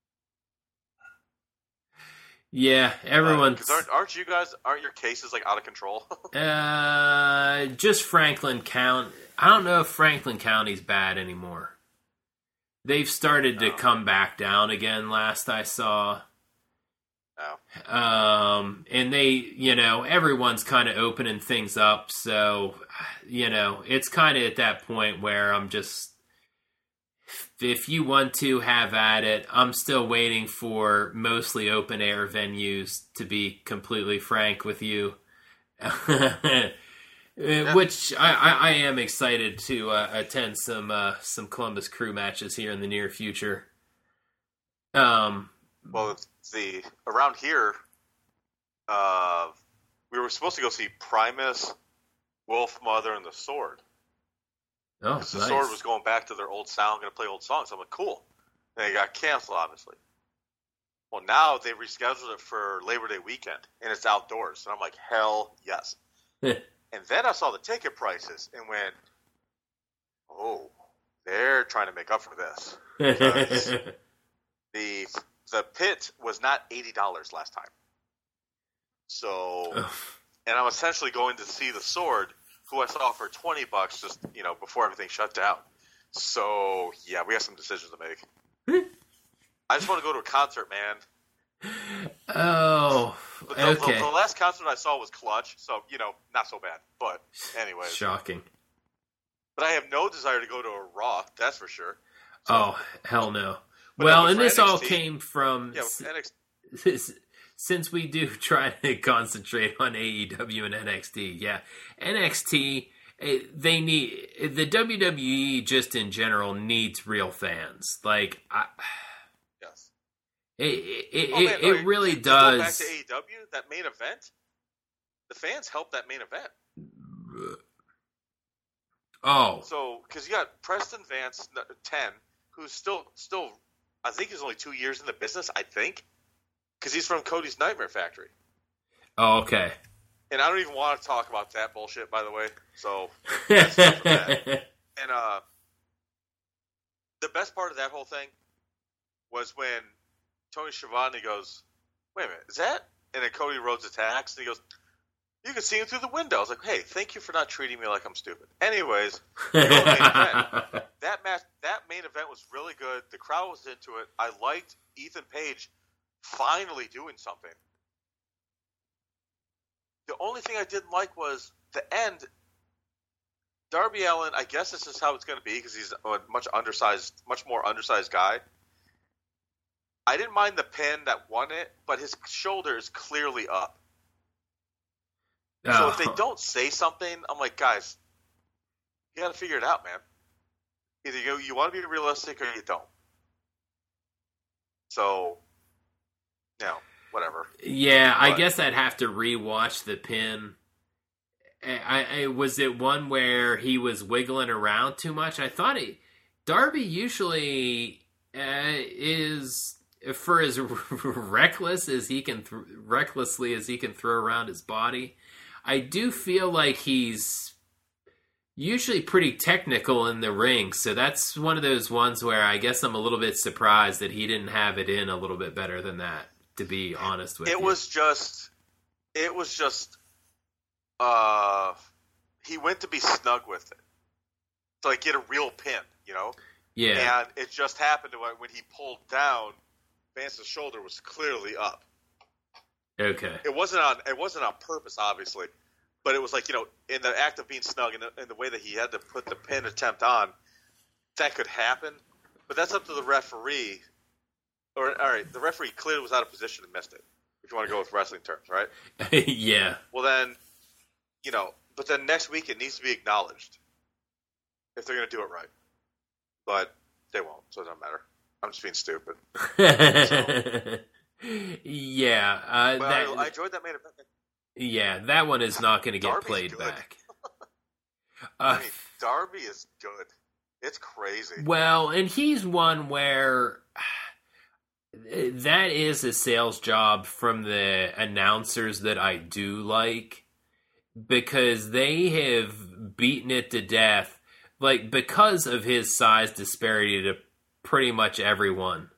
Yeah, everyone's. Uh, aren't, aren't you guys? Aren't your cases like out of control? uh, just Franklin County. I don't know if Franklin County's bad anymore. They've started to oh. come back down again. Last I saw. Oh. Um, and they, you know, everyone's kind of opening things up. So, you know, it's kind of at that point where I'm just. If you want to have at it, I'm still waiting for mostly open air venues, to be completely frank with you. yeah. Which I, I, I am excited to uh, attend some uh, some Columbus Crew matches here in the near future. Um, well, the around here, uh, we were supposed to go see Primus, Wolf Mother, and the Sword. Oh, nice. The Sword was going back to their old sound, going to play old songs. I'm like, cool. And it got canceled, obviously. Well, now they rescheduled it for Labor Day weekend, and it's outdoors. And I'm like, hell yes. And then I saw the ticket prices and went, oh, they're trying to make up for this. the the pit was not eighty dollars last time. So, and I'm essentially going to see the Sword, who I saw for twenty bucks just, you know, before everything shut down. So, yeah, we have some decisions to make. I just want to go to a concert, man. Oh, the, the, okay. The, the last concert I saw was Clutch, so, you know, not so bad. But, anyways. Shocking. But I have no desire to go to a Raw, that's for sure. So, oh, hell no. Well, and this N X T, all came from... Yeah, N X T. This, since we do try to concentrate on A E W and N X T, yeah. N X T, it, they need the W W E just in general needs real fans. Like, I, yes, it it, oh, man, it, no, it really you, does. You go back to A E W, that main event. The fans helped that main event. Oh, so because you got Preston Vance, ten, who's still still, I think he's only two years in the business. I think because he's from Cody's Nightmare Factory. Oh, okay. And I don't even want to talk about that bullshit, by the way. So, that's enough of that. And uh, the best part of that whole thing was when Tony Schiavone goes, "Wait a minute, is that?" And then Cody Rhodes attacks, and he goes, "You can see him through the window." I was like, "Hey, thank you for not treating me like I'm stupid." Anyways, the main event, that match, that main event was really good. The crowd was into it. I liked Ethan Page finally doing something. The only thing I didn't like was the end. Darby Allin, I guess this is how it's going to be because he's a much undersized, much more undersized guy. I didn't mind the pin that won it, but his shoulder is clearly up. Oh. So if they don't say something, I'm like, guys, you got to figure it out, man. Either you you want to be realistic or you don't. So, you know, whatever. Yeah, but, I guess I'd have to rewatch the pin. I, I was it one where he was wiggling around too much. I thought he Darby usually uh, is for as reckless as he can, th- recklessly as he can throw around his body. I do feel like he's usually pretty technical in the ring, so that's one of those ones where I guess I'm a little bit surprised that he didn't have it in a little bit better than that. To be honest with it you, was just, it was just, uh, he went to be snug with it, to like get a real pin, you know. Yeah. And it just happened to when he pulled down, Vance's shoulder was clearly up. Okay. It wasn't on. It wasn't on purpose, obviously, but it was like, you know, in the act of being snug and the, in the way that he had to put the pin attempt on, that could happen. But that's up to the referee. Or all right, the referee clearly was out of position and missed it. If you want to go with wrestling terms, right? Yeah. Well then, you know, but then next week it needs to be acknowledged if they're going to do it right. But they won't, so it doesn't matter. I'm just being stupid. So. Yeah, uh, but that, I, I enjoyed that main event. Yeah, that one is not going to get Darby's played good. back. Uh, I mean, Darby is good. It's crazy. Well, and he's one where that is a sales job from the announcers that I do like, because they have beaten it to death, like, because of his size disparity to pretty much everyone.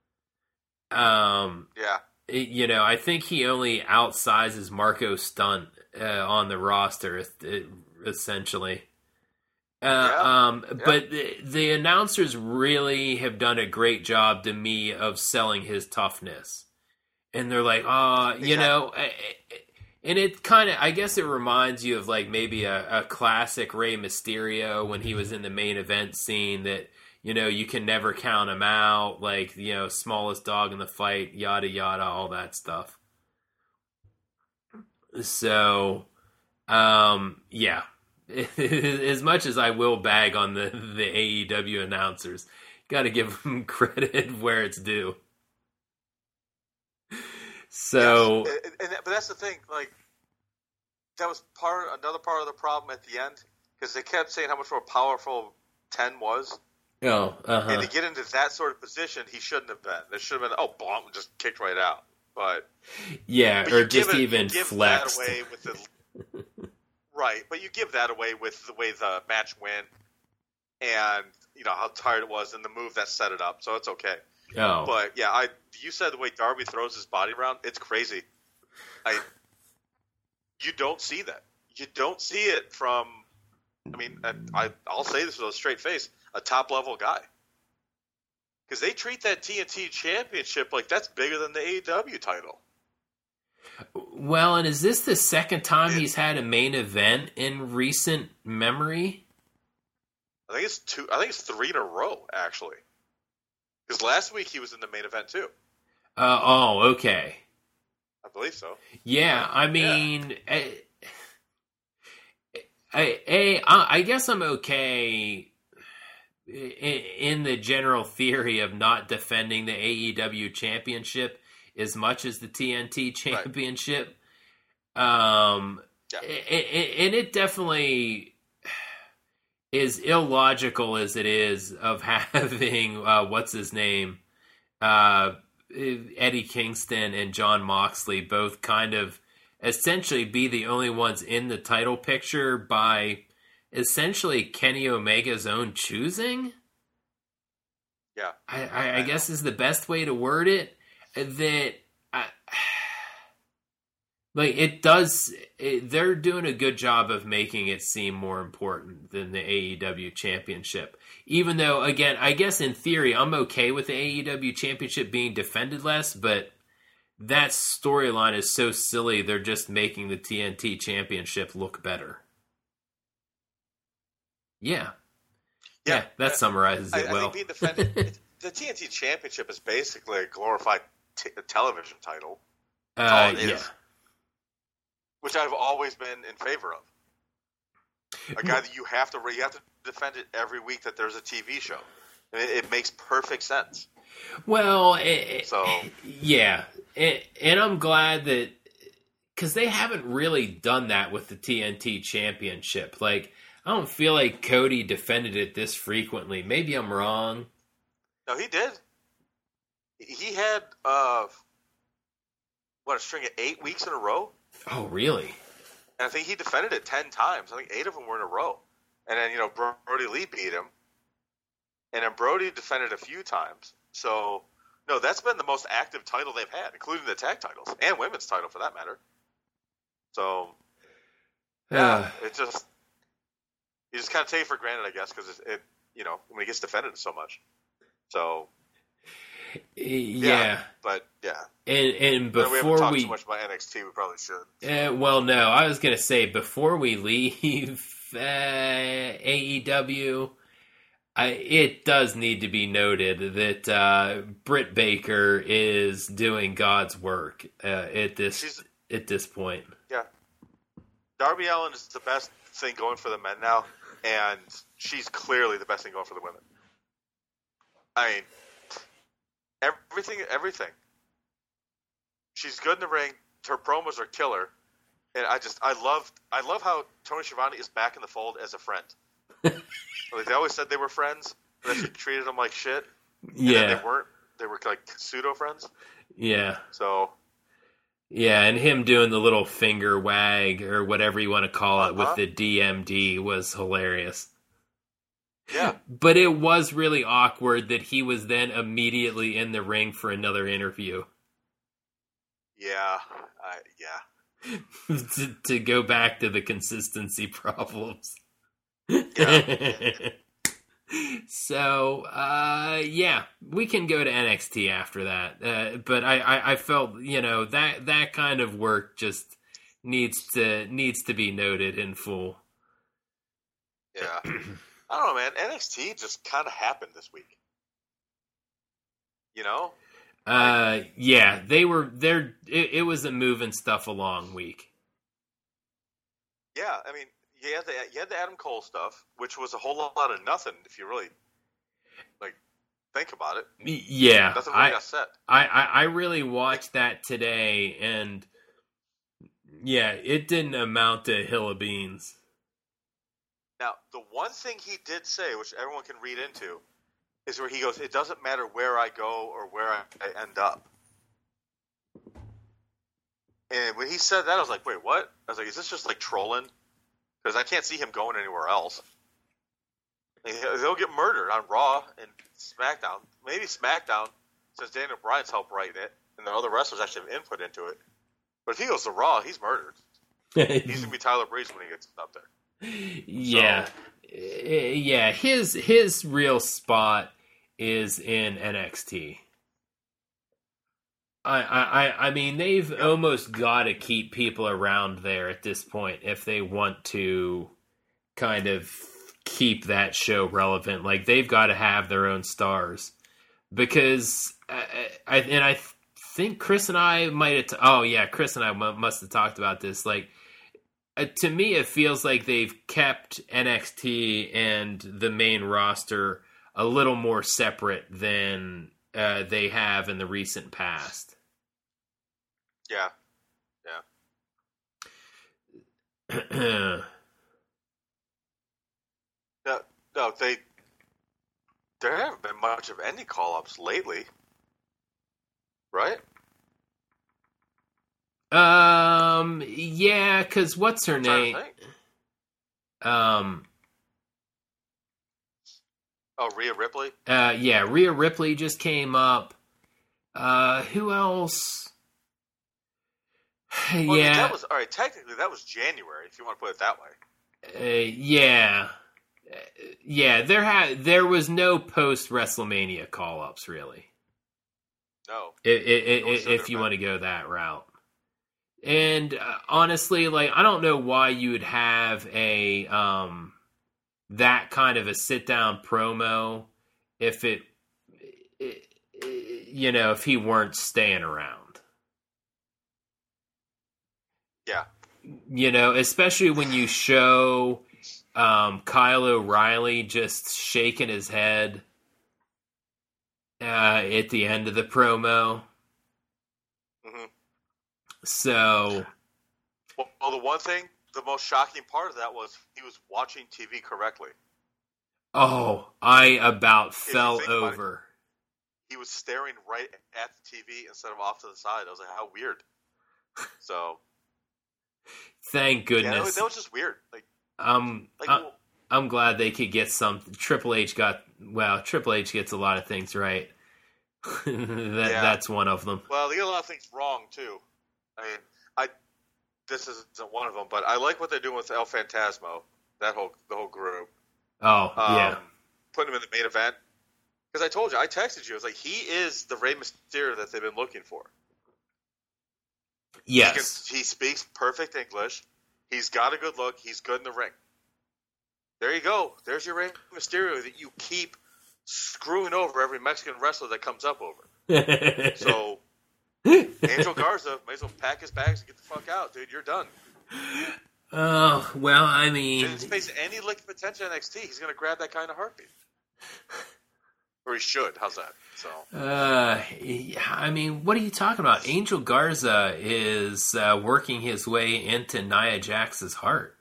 Um, yeah. You know, I think he only outsizes Marco Stunt uh, on the roster, essentially. Uh, yeah. Um, yeah. But the, the announcers really have done a great job to me of selling his toughness. And they're like, oh, exactly. you know, and it kind of, I guess it reminds you of like maybe a, a classic Rey Mysterio when he was in the main event scene that, you know, you can never count him out, like, you know, smallest dog in the fight, yada, yada, all that stuff. So, um, yeah. As much as I will bag on the, the A E W announcers, got to give them credit where it's due. So, yes. and, and, but that's the thing, like, that was part, another part of the problem at the end, because they kept saying how much more powerful ten was. Oh, uh-huh. And to get into that sort of position, he shouldn't have been. There should have been, oh, bonk, just kicked right out. But yeah, but or just it, even give flexed. That away with the, right, but you give that away with the way the match went, and you know how tired it was, and the move that set it up, so it's okay. Oh, but yeah, I you said the way Darby throws his body around, it's crazy. I you don't see that. You don't see it from. I mean, I, I I'll say this with a straight face. A top-level guy. Because they treat that T N T championship like that's bigger than the A E W title. Well, and is this the second time it, he's had a main event in recent memory? I think it's two. I think it's three in a row, actually. Because last week he was in the main event, too. Uh, oh, okay. I believe so. Yeah, I mean... Yeah. I, I, a, I guess I'm okay in the general theory of not defending the A E W championship as much as the T N T championship. Right. Um, yeah. And it definitely is illogical as it is of having, uh, what's his name, uh, Eddie Kingston and John Moxley both kind of essentially be the only ones in the title picture by essentially Kenny Omega's own choosing. Yeah. I, I, I guess is the best way to word it. That, I, like, it does, it, they're doing a good job of making it seem more important than the A E W championship. Even though, again, I guess in theory, I'm okay with the A E W championship being defended less, but that storyline is so silly, they're just making the T N T championship look better. Yeah. Yeah, yeah that uh, summarizes it I, well. I think being defended, the T N T championship is basically a glorified t- television title. That's uh, all it is. Yeah. Which I've always been in favor of. A guy that you have to you have to defend it every week that there's a T V show. It, it makes perfect sense. Well, it, so yeah, it, and I'm glad that because they haven't really done that with the T N T championship. Like, I don't feel like Cody defended it this frequently. Maybe I'm wrong. No, he did. He had uh, what a string of eight weeks in a row. Oh, really? And I think he defended it ten times. I think eight of them were in a row. And then, you know, Brody Lee beat him. And then Brody defended a few times. So, no, that's been the most active title they've had, including the tag titles and women's title for that matter. So, yeah, uh, it just, you just kind of take it for granted, I guess, because it, it, you know, when it gets defended so much. So, yeah. yeah. But, yeah. And and before we haven't talked we too much about N X T, we probably should. Uh, well, no, I was gonna say before we leave uh, A E W, I, it does need to be noted that uh, Britt Baker is doing God's work uh, at this She's, at this point. Yeah, Darby Allin is the best thing going for the men now, and she's clearly the best thing going for the women. I mean, everything, everything. She's good in the ring. Her promos are killer, and I just I love I love how Tony Schiavone is back in the fold as a friend. Like, they always said they were friends, but she treated them like shit. And yeah, then they weren't. They were like pseudo friends. Yeah. So. Yeah, and him doing the little finger wag or whatever you want to call it uh-huh. with the D M D was hilarious. Yeah. But it was really awkward that he was then immediately in the ring for another interview. Yeah, I, yeah. to, to go back to the consistency problems. Yeah. So, uh, yeah, we can go to N X T after that. Uh, but I, I, I felt, you know, that that kind of work just needs to needs to be noted in full. Yeah. I don't know, man. N X T just kind of happened this week. You know? Uh, yeah, they were there. It, it was a moving stuff along week. Yeah, I mean, you had the you had the Adam Cole stuff, which was a whole lot of nothing if you really like think about it. Yeah, nothing really I, got said. I, I I really watched that today, and yeah, it didn't amount to a hill of beans. Now, the one thing he did say, which everyone can read into, is where he goes, it doesn't matter where I go or where I, I end up. And when he said that, I was like, wait, what? I was like, is this just like trolling? Because I can't see him going anywhere else. Like, he'll get murdered on Raw and SmackDown. Maybe SmackDown, since Daniel Bryan's helped writing it, and the other wrestlers actually have input into it. But if he goes to Raw, he's murdered. He's going to be Tyler Breeze when he gets up there. Yeah. So, yeah, his his real spot is in N X T. I I I mean they've yeah. almost got to keep people around there at this point if they want to kind of keep that show relevant. Like, they've got to have their own stars because I, I and I think Chris and I might have. T- oh yeah, Chris and I m- must have talked about this. Like, uh, to me, it feels like they've kept N X T and the main roster a little more separate than uh, they have in the recent past. Yeah. Yeah. no, no, they there haven't been much of any call-ups lately, right? Um, yeah, because what's her I'm trying name? to think. Um, Oh, Rhea Ripley? uh, yeah, Rhea Ripley just came up. Uh, who else? Well, I mean, yeah, that was, all right, technically that was January, if you want to put it that way. uh, yeah, Uh, yeah. There had there was no post WrestleMania call ups really. No. I- I- Nor I- should if there you have want to go that route. And uh, honestly, like I don't know why you would have a um that kind of a sit down promo if it, it, it you know if he weren't staying around. Yeah. You know, especially when you show um, Kyle O'Reilly just shaking his head uh, at the end of the promo. Mm-hmm. So, Well, well, the one thing, the most shocking part of that was he was watching T V correctly. oh, I about you fell think about it. over. He was staring right at the T V instead of off to the side. I was like, how weird. So, Thank yeah, goodness. that was, that was just weird. Like, um, like I, well, I'm glad they could get some. Triple H got well. Triple H gets a lot of things right. that, Yeah. That's one of them. well, they get a lot of things wrong too. I mean, I this isn't one of them, but I like what they're doing with El Phantasmo. That whole the whole group. Oh Um, yeah. Putting him in the main event. Because I told you, I texted you. I was like, he is the Rey Mysterio that they've been looking for. Yes. He, can, he speaks perfect English. He's got a good look. He's good in the ring. There you go. There's your Rey Mysterio that you keep screwing over every Mexican wrestler that comes up over. So, Angel Garza may as well pack his bags and get the fuck out, dude. You're done. Oh, well, I mean... If he's facing any lick of potential in N X T, he's going to grab that kind of heartbeat. Or he should. How's that? So. Uh, yeah, I mean, what are you talking about? Angel Garza is uh, working his way into Nia Jax's heart.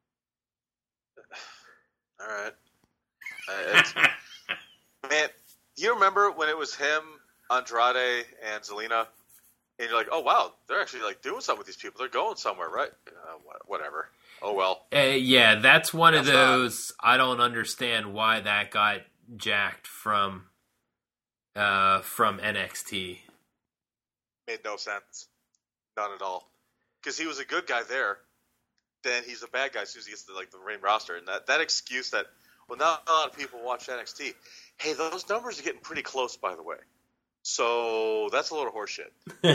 All right. Uh, it's, man, do you remember when it was him, Andrade, and Zelina? And you're like, oh, wow, they're actually like doing something with these people. They're going somewhere, right? Uh, whatever. Oh, well. Uh, yeah, that's one That's of those. Not... I don't understand why that got jacked from uh, from N X T. Made no sense. None at all. Because he was a good guy there. Then he's a bad guy as soon as he gets to like the main roster. And that, that excuse that, well, not a lot of people watch N X T. Hey, those numbers are getting pretty close, by the way. So that's a little horseshit.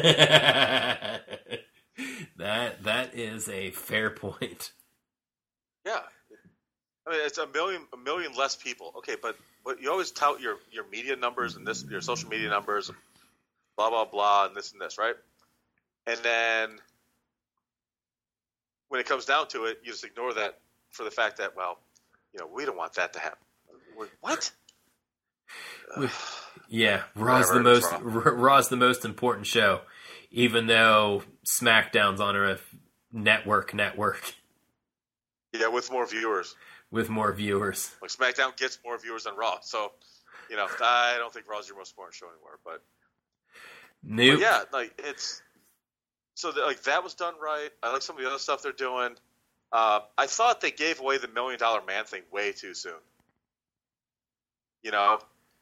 that that is a fair point. Yeah, I mean it's a million a million less people. Okay, but but you always tout your, your media numbers and this your social media numbers, and blah blah blah, and this and this, right? And then when it comes down to it, you just ignore that for the fact that well, you know, we don't want that to happen. What? We, yeah, Raw's the most Raw's the most important show, even though SmackDown's on a network network. Yeah, with more viewers. With more viewers. Like SmackDown gets more viewers than Raw, so you know I don't think Raw's your most important show anymore. But, nope. but yeah, like it's so the, like that was done right. I like some of the other stuff they're doing. Uh, I thought they gave away the Million Dollar Man thing way too soon. You know.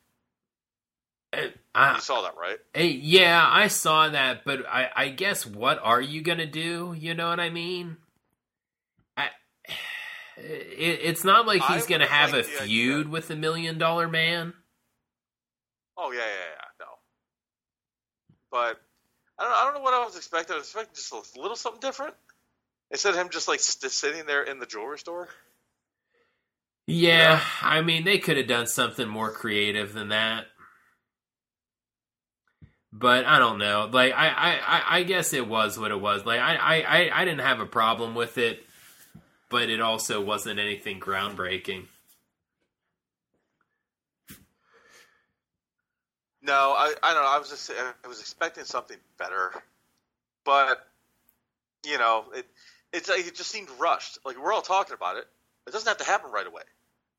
I, you saw that, right? Hey, yeah, I saw that, but I, I guess what are you gonna do? You know what I mean? I, it, it's not like he's gonna have a feud with the Million Dollar Man. Oh yeah, yeah, yeah, no. But I don't, I don't know what I was expecting. I was expecting just a little something different. Instead of him just like st- sitting there in the jewelry store. Yeah, yeah, I mean they could have done something more creative than that. But I don't know. Like I, I, I guess it was what it was. Like I, I, I didn't have a problem with it. but it also wasn't anything groundbreaking. No, I, I don't know. I was just I was expecting something better, but you know, it it's like it just seemed rushed. Like we're all talking about it. It doesn't have to happen right away.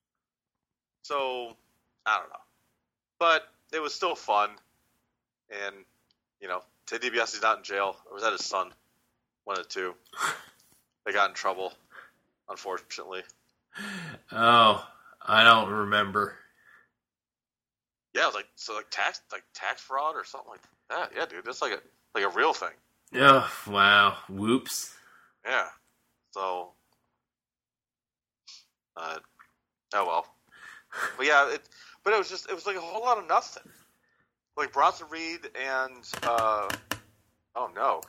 So I don't know, but it was still fun, and you know, Ted DiBiase's not in jail. Or was that his son? One of the two. They got in trouble, unfortunately. Oh, I don't remember. Yeah, it was like so like tax like tax fraud or something like that. Yeah, dude, that's like a like a real thing. Oh, wow. Whoops. Yeah. So uh oh well. But yeah, it but it was just it was like a whole lot of nothing. Like Bronson Reed and uh oh no.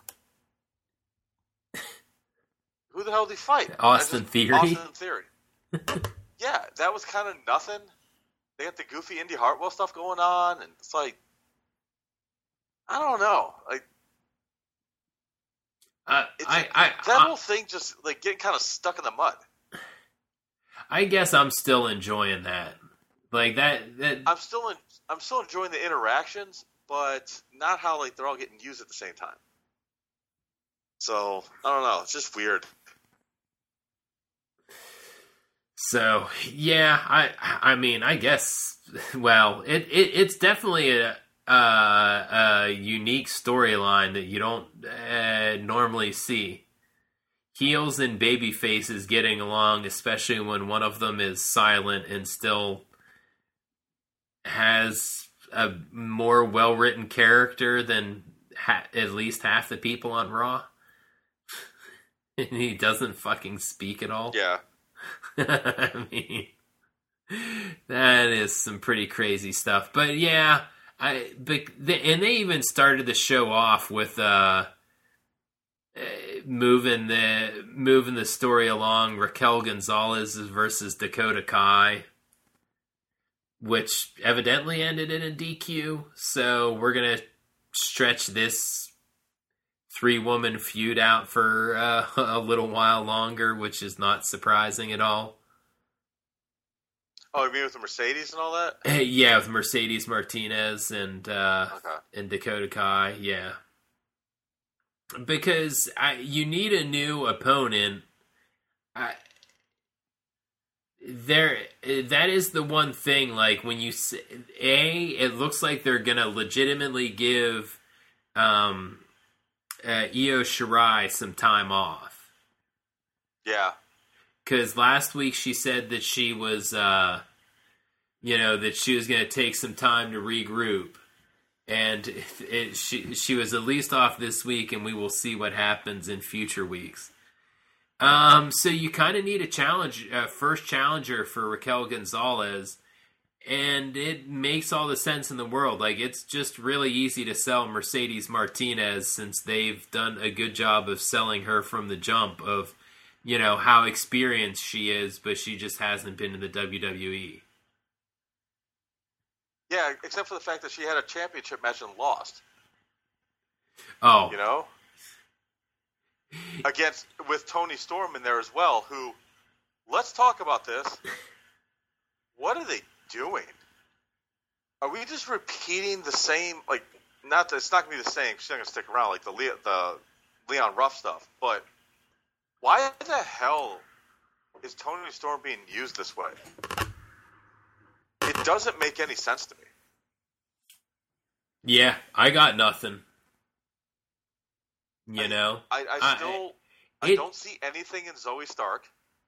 Who the hell did he fight? Austin just, Theory. Austin Theory. Yeah, that was kind of nothing. They got the goofy Indy Hartwell stuff going on, and it's like, I don't know, like, uh, I, I, that I, whole thing just like getting kind of stuck in the mud. I guess I'm still enjoying that, like that. that I'm still in, I'm still enjoying the interactions, but not how like they're all getting used at the same time. So I don't know, it's just weird. So yeah, I I mean I guess well it, it it's definitely a a, a unique storyline that you don't uh, normally see. Heels and baby faces getting along, especially when one of them is silent and still has a more well written character than ha- at least half the people on Raw, and he doesn't fucking speak at all. Yeah. I mean, that is some pretty crazy stuff. But yeah, I but the, and they even started the show off with uh, moving the moving the story along. Raquel Gonzalez versus Dakota Kai, which evidently ended in a D Q. So we're gonna stretch this three-woman feud out for uh, a little while longer, which is not surprising at all. Oh, you mean with the Mercedes and all that? Yeah, with Mercedes Martinez and uh, okay. and Dakota Kai, yeah. Because I, you need a new opponent. I, there, that is the one thing. Like when you say, a, it looks like they're gonna legitimately give um. Uh, Io Shirai some time off. Yeah. Because last week she said that she was, uh, you know, that she was going to take some time to regroup. And it, it, she she was at least off this week, and we will see what happens in future weeks. Um, so you kind of need a challenge, uh, first challenger for Raquel Gonzalez. And it makes all the sense in the world. Like, it's just really easy to sell Mercedes Martinez since they've done a good job of selling her from the jump of, you know, how experienced she is, but she just hasn't been in the W W E. Yeah, except for the fact that she had a championship match and lost. Oh. You know? Against, with Toni Storm in there as well, who, let's talk about this. What are they doing? Are we just repeating the same, like, not that it's not going to be the same, she's not going to stick around, like the, Le- the Leon Ruff stuff, but why the hell is Toni Storm being used this way? It doesn't make any sense to me. Yeah, I got nothing. You I, know? I, I still, I, it, I don't see anything in Zoe Stark.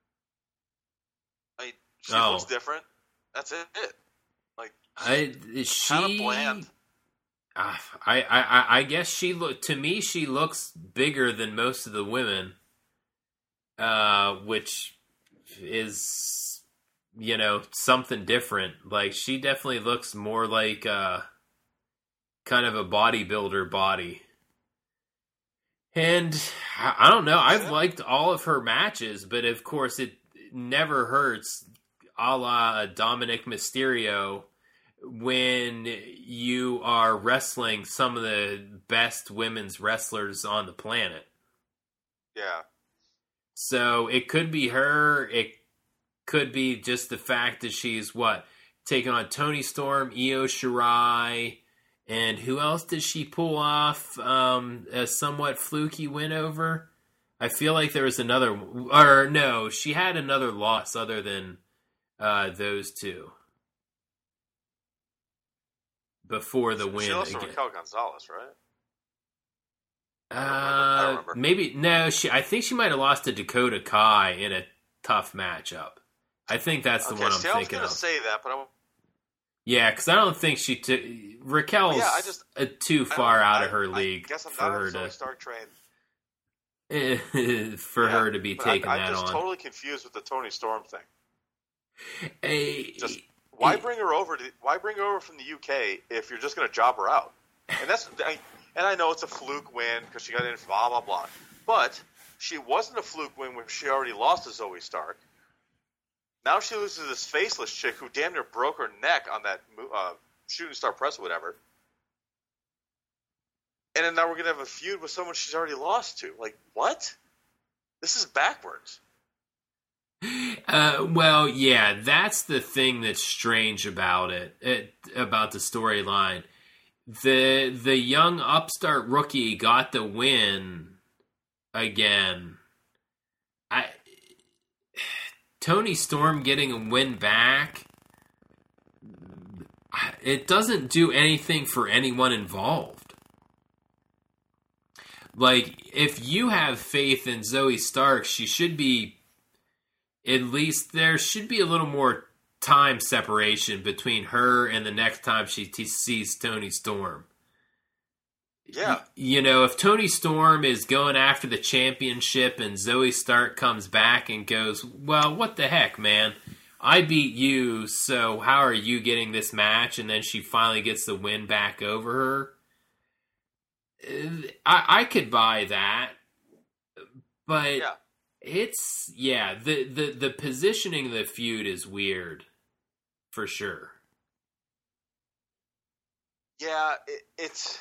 I, she oh. looks different. That's it. Like, I, she, kind of bland. Uh, I, I, I guess she look to me. She looks bigger than most of the women, uh, which is, you know, something different. Like she definitely looks more like uh, kind of a bodybuilder body. And I don't know. I've liked all of her matches, but of course, it never hurts. A la Dominic Mysterio, when you are wrestling some of the best women's wrestlers on the planet. Yeah. So it could be her. It could be just the fact that she's what taking on Toni Storm, Io Shirai, and who else did she pull off um, a somewhat fluky win over? I feel like there was another, or no, she had another loss other than uh, those two before the win. She lost to again. Raquel Gonzalez, right? Uh, I don't remember. I don't remember. Maybe no. She, I think she might have lost to Dakota Kai in a tough matchup. I think that's the okay, one I'm see, I was thinking gonna of. say that, but I, Yeah, because I don't think she took Raquel's yeah, I just, uh, too far I out I, of her I league guess I'm for not her on Zoe to Stark train. for Yeah, her to be but taking I, that I'm just on. totally confused with the Toni Storm thing. Hey, Just why hey, bring her over? To, why bring her over from the U K if you're just going to job her out? And that's I, and I know it's a fluke win because she got in blah blah blah, but she wasn't a fluke win when she already lost to Zoe Stark. Now she loses to this faceless chick who damn near broke her neck on that uh, Shooting Star Press or whatever. And then now we're going to have a feud with someone she's already lost to. Like, what? This is backwards. Uh, well, yeah, that's the thing that's strange about it, it about the storyline. The the young upstart rookie got the win again. I Toni Storm getting a win back, it doesn't do anything for anyone involved. Like, if you have faith in Zoe Stark, she should be, at least there should be a little more time separation between her and the next time she t- sees Toni Storm. Yeah. You know, if Toni Storm is going after the championship and Zoe Stark comes back and goes, well, what the heck, man? I beat you, so how are you getting this match? And then she finally gets the win back over her. I, I could buy that. But Yeah. it's, yeah, the, the, the positioning of the feud is weird. For sure. Yeah, it, it's...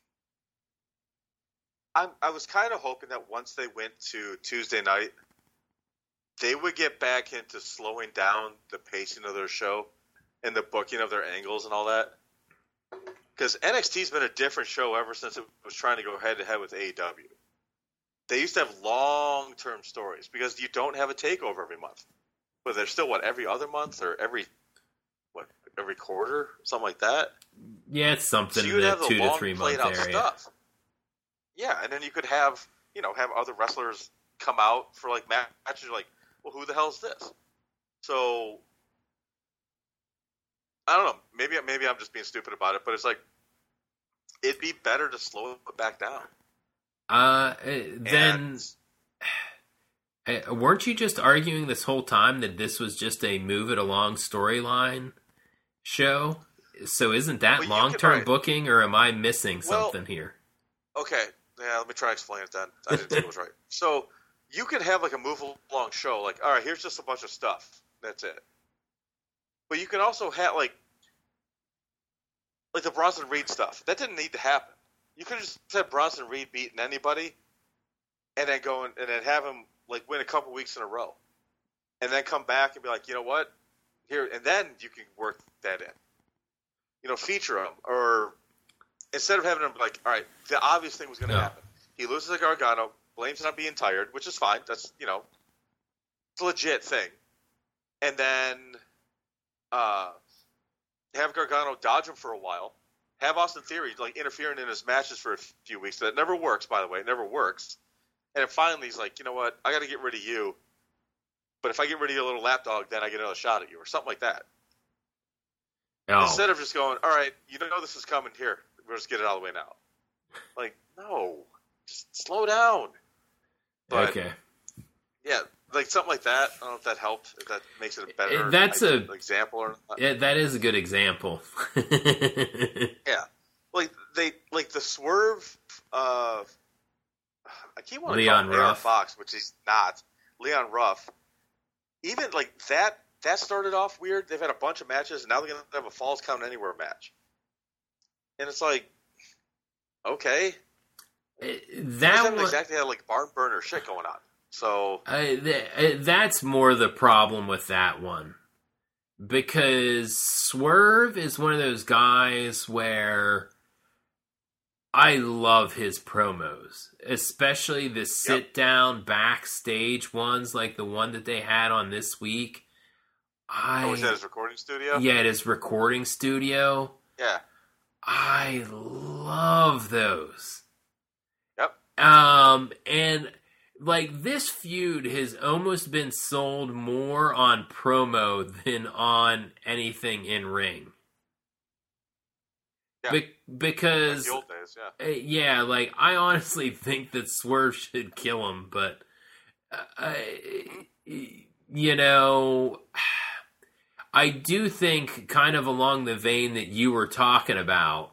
I'm, I was kind of hoping that once they went to Tuesday night, they would get back into slowing down the pacing of their show and the booking of their angles and all that. Because N X T's been a different show ever since it was trying to go head-to-head with A E W. They used to have long-term stories because you don't have a takeover every month. But they're still, what, every other month or every, what, every quarter? Something like that? Yeah, it's something So in you'd the have the two to long three month played-out area. stuff. Yeah, and then you could have, you know, have other wrestlers come out for, like, matches. You're like, well, who the hell is this? So, I don't know. Maybe, maybe I'm just being stupid about it, but it's like, it'd be better to slow it back down. Uh, then, And, uh, weren't you just arguing this whole time that this was just a move it along storyline show? So isn't that Well, you long could- term right. booking, or am I missing Well, something here? okay, yeah, let me try to explain it then. I didn't think it was right. So, you could have, like, a move-along show. Like, all right, here's just a bunch of stuff. That's it. But you can also have, like, like the Bronson Reed stuff. That didn't need to happen. You could have just had Bronson Reed beating anybody and then go and, and then have him, like, win a couple weeks in a row. And then come back and be like, you know what? Here, and then you can work that in. You know, feature him. Or instead of having him like, all right, the obvious thing was going to No. happen. He loses to Gargano, blames not being tired, which is fine. That's, you know, it's a legit thing. And then uh, have Gargano dodge him for a while. Have Austin Theory, like, interfering in his matches for a few weeks. That never works, by the way. It never works. And then finally he's like, you know what? I got to get rid of you. But if I get rid of your little lapdog, then I get another shot at you. Or something like that. Oh, Instead of just going, all right, you know this is coming here. We'll just get it all the way now. Like, no. Just slow down. But, okay. yeah, like something like that. I don't know if that helped. If that makes it a better That's like, a- example or not. Yeah, that is a good example. Yeah. Like, they, like the swerve of, I keep wanting to call Leon him Aaron Ruff. Fox, which he's not. Leon Ruff. Even, like, that, that started off weird. They've had a bunch of matches, and now they're going to have a Falls Count Anywhere match. And it's like, okay. that That one, exactly had, like, barn burner shit going on. So I, th- that's more the problem with that one. Because Swerve is one of those guys where I love his promos, especially the sit-down yep. backstage ones, like the one that they had on this week. I, oh, was that his recording studio? Yeah, at his recording studio. Yeah. I love those. Yep. Um, and like this feud has almost been sold more on promo than on anything in ring. Yeah. Be- because like the old days, yeah. Uh, yeah, like I honestly think that Swerve should kill him, but uh, I, you know, I do think, kind of along the vein that you were talking about,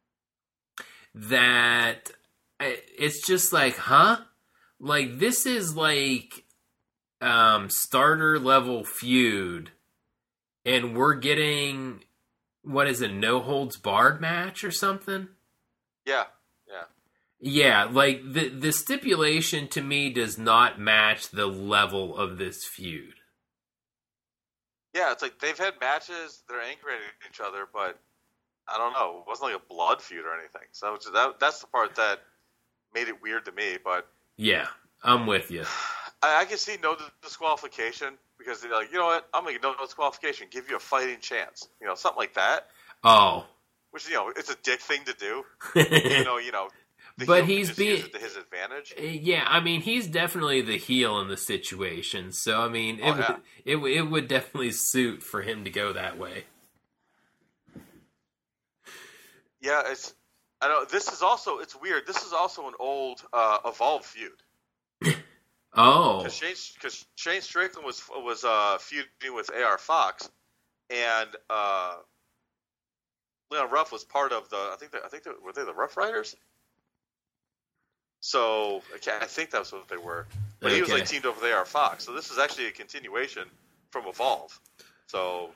that it's just like, huh? Like this is like um, starter level feud, and we're getting. What is it, no holds barred match or something? Yeah, yeah. Yeah, like the the stipulation to me does not match the level of this feud. Yeah, it's like they've had matches, they're angry at each other, but I don't know, it wasn't like a blood feud or anything. So it's, that, that's the part that made it weird to me, but... Yeah, I'm with you. I, I can see no disqualification. Because they're like, you know what? I'm going to no disqualification, give you a fighting chance. You know, something like that. Oh. Which, you know, it's a dick thing to do. you know, you know. The but heel he's being to his advantage. Yeah, I mean, he's definitely the heel in the situation. So, I mean, it, oh, yeah. would, it, it would definitely suit for him to go that way. Yeah, it's. I know. This is also. It's weird. This is also an old uh, Evolve feud. Oh, because Shane, cause Shane Strickland was was uh, feuding with A R Fox, and uh, Leon Ruff was part of the. I think they, I think they, were they the Rough Riders. So I think that's what they were. But okay. He was like teamed up with A R Fox. So this is actually a continuation from Evolve. So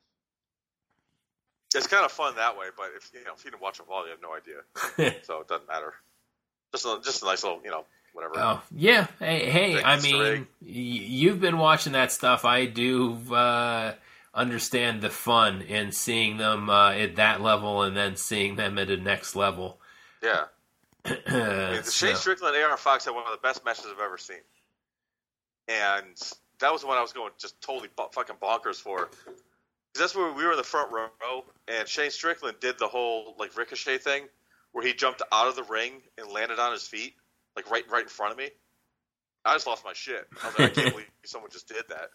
it's kind of fun that way. But if you know if you didn't watch Evolve, you have no idea. So it doesn't matter. Just a, just a nice little you know. Whatever. Oh yeah, hey, hey I mean, y- you've been watching that stuff. I do uh, understand the fun in seeing them uh, at that level, and then seeing them at the next level. Yeah, I mean, the so. Shane Strickland and A R Fox had one of the best matches I've ever seen, and that was the one I was going just totally bu- fucking bonkers for. Because that's where we were in the front row, and Shane Strickland did the whole like ricochet thing, where he jumped out of the ring and landed on his feet. Like right, right in front of me. I just lost my shit. I was like, I can't believe someone just did that.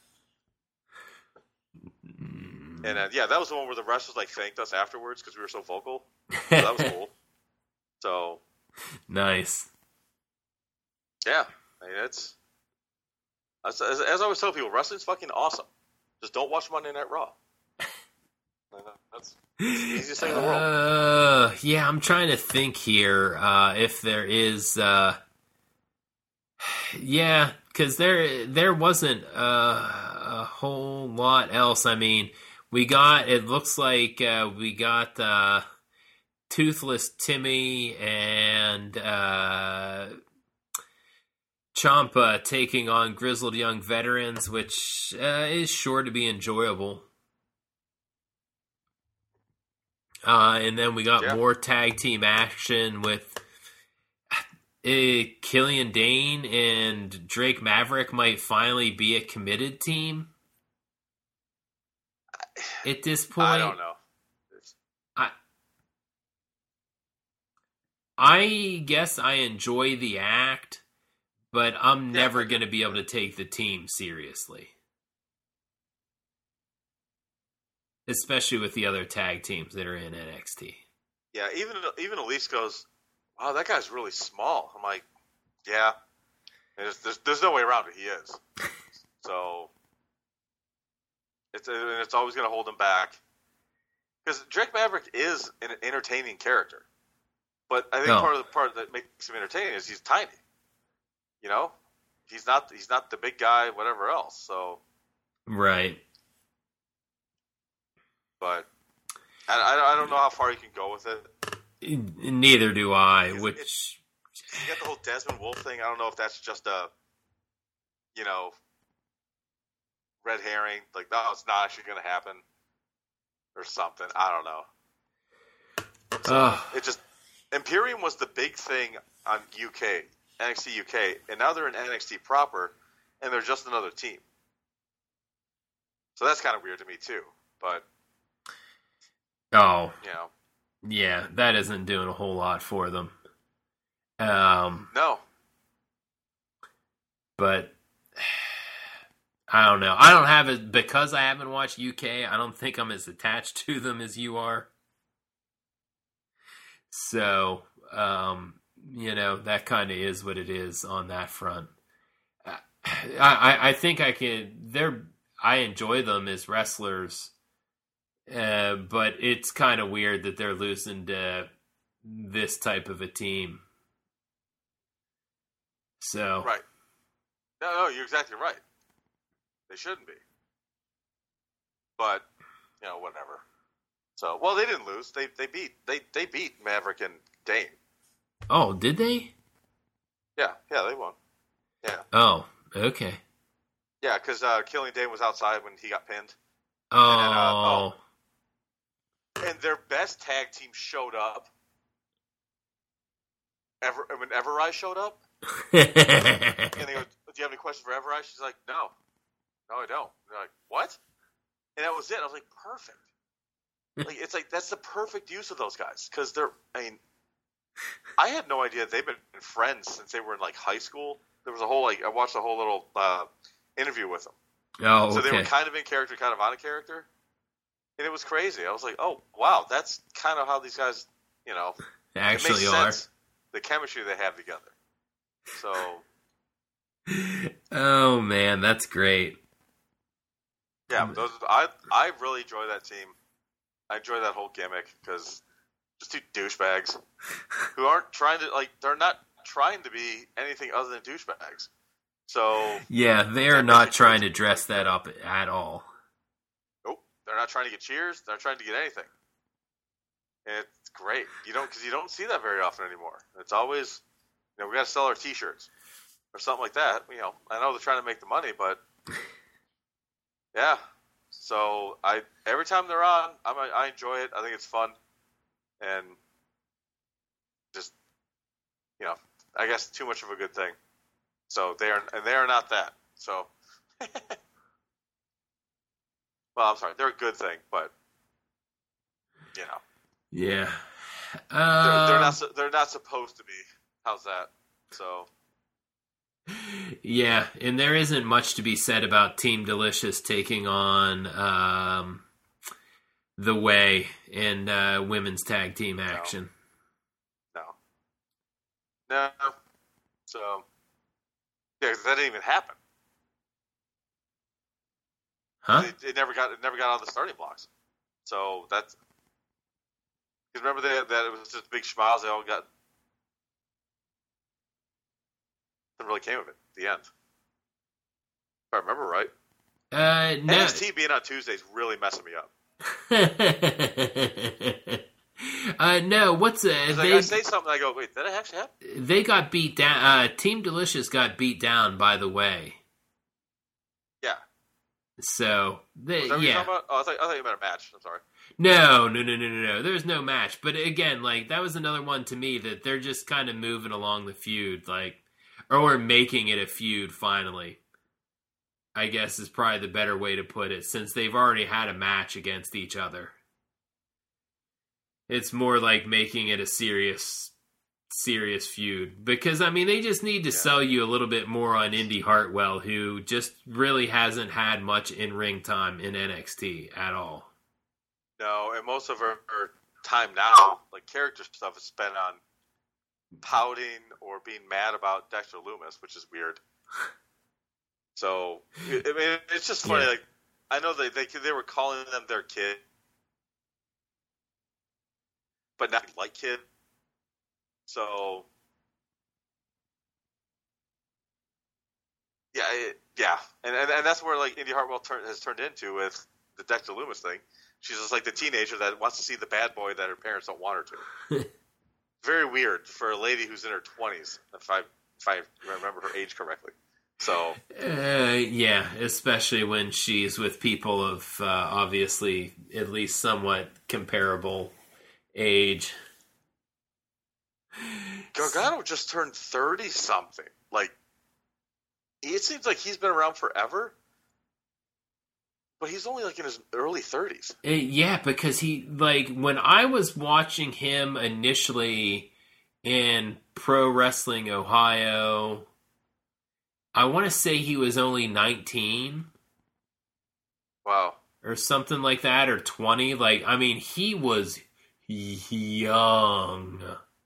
And uh, yeah, that was the one where the wrestlers like thanked us afterwards because we were so vocal. So that was cool. So nice. Yeah, I mean, it's as, as, as I always tell people, wrestling's fucking awesome. Just don't watch Monday Night Raw. That's the easiest thing in the world. Uh, yeah, I'm trying to think here uh, if there is. Uh... Yeah, because there there wasn't uh, a whole lot else. I mean, we got, it looks like uh, we got uh, Toothless Timmy and uh, Ciampa taking on Grizzled Young Veterans, which uh, is sure to be enjoyable. Uh, and then we got yeah. more tag team action with uh, Killian Dane and Drake Maverick might finally be a committed team at this point. I don't know. I, I guess I enjoy the act, but I'm yeah, never going to be able to take the team seriously. Especially with the other tag teams that are in N X T. Yeah, even even Elise goes, wow, that guy's really small. I'm like, yeah. There's, there's, there's no way around it. He is. So, it's, it's always going to hold him back. Because Drake Maverick is an entertaining character. But I think no. part of the part that makes him entertaining is he's tiny. You know? He's not he's not the big guy, whatever else. So right. But I, I don't know how far you can go with it. Neither do I. It's, which it's, you got the whole Desmond Wolfe thing. I don't know if that's just a you know, red herring, like, no, it's not actually going to happen, or something. I don't know. So uh, it just Imperium was the big thing on U K, N X T U K, and now they're in N X T proper, and they're just another team. So that's kind of weird to me too. But oh, you know, yeah, that isn't doing a whole lot for them. Um, no, but I don't know. I don't have it because I haven't watched U K. I don't think I'm as attached to them as you are. So, um, you know, that kind of is what it is on that front. I, I, I think I can. They're. I enjoy them as wrestlers, uh, but it's kind of weird that they're losing to this type of a team. So, right? No, no, you're exactly right. They shouldn't be, but you know, whatever. So, well, they didn't lose. They they beat they they beat Maverick and Dane. Oh, did they? Yeah, yeah, they won. Yeah. Oh, okay. Yeah, because uh, Killian Dane was outside when he got pinned. Oh. And, then, uh, oh. And their best tag team showed up. Ever when Everrise showed up, and they go, "Do you have any questions for Everrise?" She's like, "No, no, I don't." And they're like, "What?" And that was it. I was like, "Perfect." Like, it's like that's the perfect use of those guys because they're. I mean, I had no idea they've been friends since they were in like high school. There was a whole like I watched a whole little uh, interview with them. Oh, so okay. they were kind of in character, kind of out of character, and it was crazy. I was like, "Oh, wow, that's kind of how these guys, you know, actually it makes are sense, the chemistry they have together." So, oh man, that's great. Yeah, those I I really enjoy that team. I enjoy that whole gimmick because just two douchebags who aren't trying to like they're not trying to be anything other than douchebags. So yeah, they're not trying to dress that up at all. Nope, they're not trying to get cheers. They're not trying to get anything. And it's great. You don't because you don't see that very often anymore. It's always you know we got to sell our T-shirts or something like that. You know, I know they're trying to make the money, but yeah. So I every time they're on, I'm, I enjoy it. I think it's fun, and just you know, I guess too much of a good thing. So they are, and they are not that. So, well, I'm sorry, they're a good thing, but you know, yeah, uh, they're, they're not. Um, They're not supposed to be. How's that? So. Yeah, and there isn't much to be said about Team Delicious taking on um, The Way in uh, women's tag team action. No. No. No. So, yeah, 'cause that didn't even happen. Huh? It, it never got. It never got out of the starting blocks. So that's. Because remember that that it was just big schmiles. They all got. Nothing really came of it. The end. If I remember right. Uh, no. N X T being on Tuesday is really messing me up. uh, no, what's uh, Like they? I say something, I go, wait, did that actually happen? They got beat down. Uh, Team Delicious got beat down by The Way. Yeah. So they, Was that what you're yeah. talking about? Oh, I thought, I thought you meant a match. I'm sorry. No, no, no, no, no, no. There's no match. But again, like that was another one to me that they're just kind of moving along the feud, like. Or making it a feud, finally. I guess is probably the better way to put it, since they've already had a match against each other. It's more like making it a serious, serious feud. Because, I mean, they just need to yeah. sell you a little bit more on Indy Hartwell, who just really hasn't had much in-ring time in N X T at all. No, and most of her, her time now, like character stuff, is spent on pouting or being mad about Dexter Lumis, which is weird. So, I mean, it's just funny. Yeah. Like, I know they, they they were calling them their kid, but not like kid. So, yeah, it, yeah, and, and and that's where like Indy Hartwell turn, has turned into with the Dexter Lumis thing. She's just like the teenager that wants to see the bad boy that her parents don't want her to. Very weird for a lady who's in her twenties, if I if I remember her age correctly. So, uh, yeah, especially when she's with people of uh, obviously at least somewhat comparable age. Gargano just turned thirty something. Like, it seems like he's been around forever, but he's only like in his early thirties. Uh, yeah, because he, like, when I was watching him initially in Pro Wrestling Ohio, I want to say he was only nineteen. Wow. Or something like that, or twenty. Like, I mean, he was young.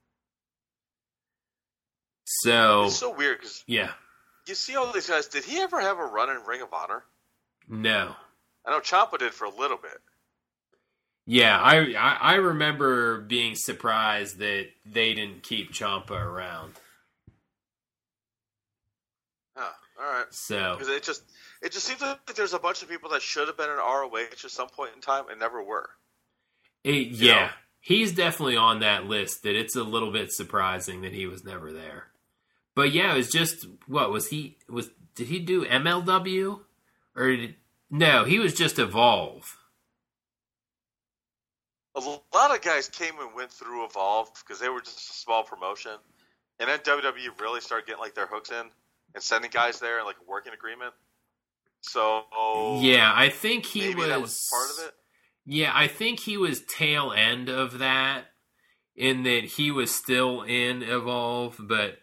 So. It's so weird because. Yeah. You see all these guys. Did he ever have a run in Ring of Honor? No. I know Ciampa did for a little bit. Yeah, I, I, I remember being surprised that they didn't keep Ciampa around. Huh. All right. So. Because it just. It just seems like there's a bunch of people that should have been in R O H at some point in time and never were. It, yeah, know? He's definitely on that list. That it's a little bit surprising that he was never there. But yeah, it was just what was he was? Did he do M L W or did, no? He was just Evolve. A lot of guys came and went through Evolve because they were just a small promotion, and then W W E really started getting like their hooks in and sending guys there in like a working agreement. So yeah, I think he maybe was, that was part of it. Yeah, I think he was tail end of that, in that he was still in Evolve, but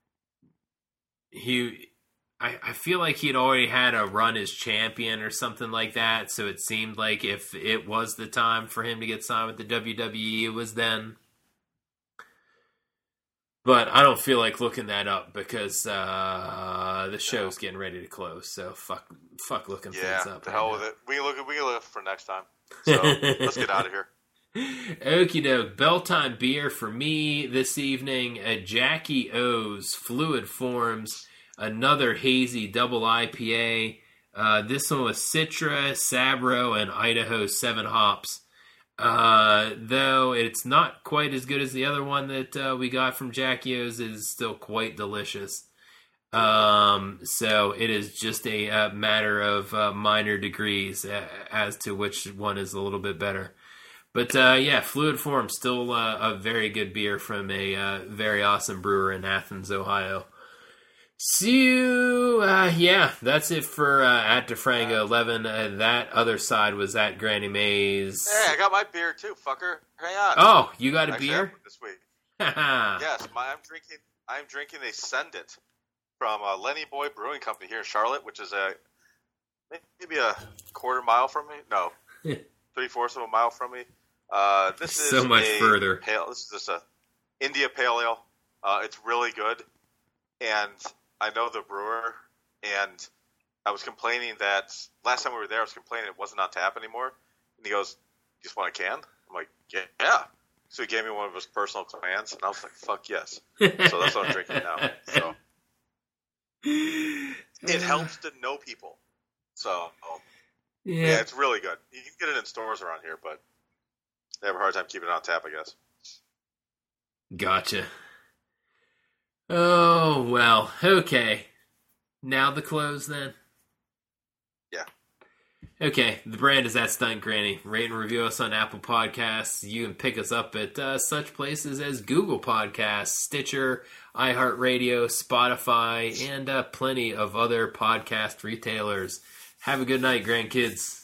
he, I, I feel like he'd already had a run as champion or something like that. So it seemed like if it was the time for him to get signed with the W W E, it was then. But I don't feel like looking that up because uh, the show's getting ready to close. So fuck, fuck looking yeah, things up. the right hell now. with it. We can look. We can look for next time. So let's get out of here. Okie doke. Bell time beer for me this evening. A Jackie O's Fluid Forms, another hazy double I P A. Uh, this one was Citra, Sabro, and Idaho seven hops. Uh, though it's not quite as good as the other one that uh, we got from Jackie O's, it is still quite delicious. Um, so it is just a, uh matter of uh, minor degrees uh, as to which one is a little bit better. But uh, yeah, Fluid Form, still uh, a very good beer from a uh, very awesome brewer in Athens, Ohio. So, uh, yeah, that's it for uh, at DeFrango eleven. Uh, that other side was at Granny Mae's. Hey, I got my beer too, fucker. Hang on. Oh, you got a Actually, beer? this week? Haha. Yes, my, I'm drinking. I'm drinking a Send It from uh, Lenny Boy Brewing Company here in Charlotte, which is a maybe a quarter mile from me. No, three fourths of a mile from me. Uh, this is So much a further. Pale, this is just a India Pale Ale. Uh, it's really good, and I know the brewer, and I was complaining that last time we were there, I was complaining it wasn't on tap anymore. And he goes, "You just want a can?" I'm like, "Yeah." yeah. So he gave me one of his personal cans, and I was like, "Fuck yes." So that's what I'm drinking now. So it helps to know people. So Yeah. yeah, it's really good. You can get it in stores around here, but they have a hard time keeping it on tap, I guess. Gotcha. Oh, well, okay. Now the close, then? Yeah. Okay, the brand is at Stunt Granny. Rate and review us on Apple Podcasts. You can pick us up at uh, such places as Google Podcasts, Stitcher, iHeartRadio, Spotify, and uh, plenty of other podcast retailers. Have a good night, grandkids.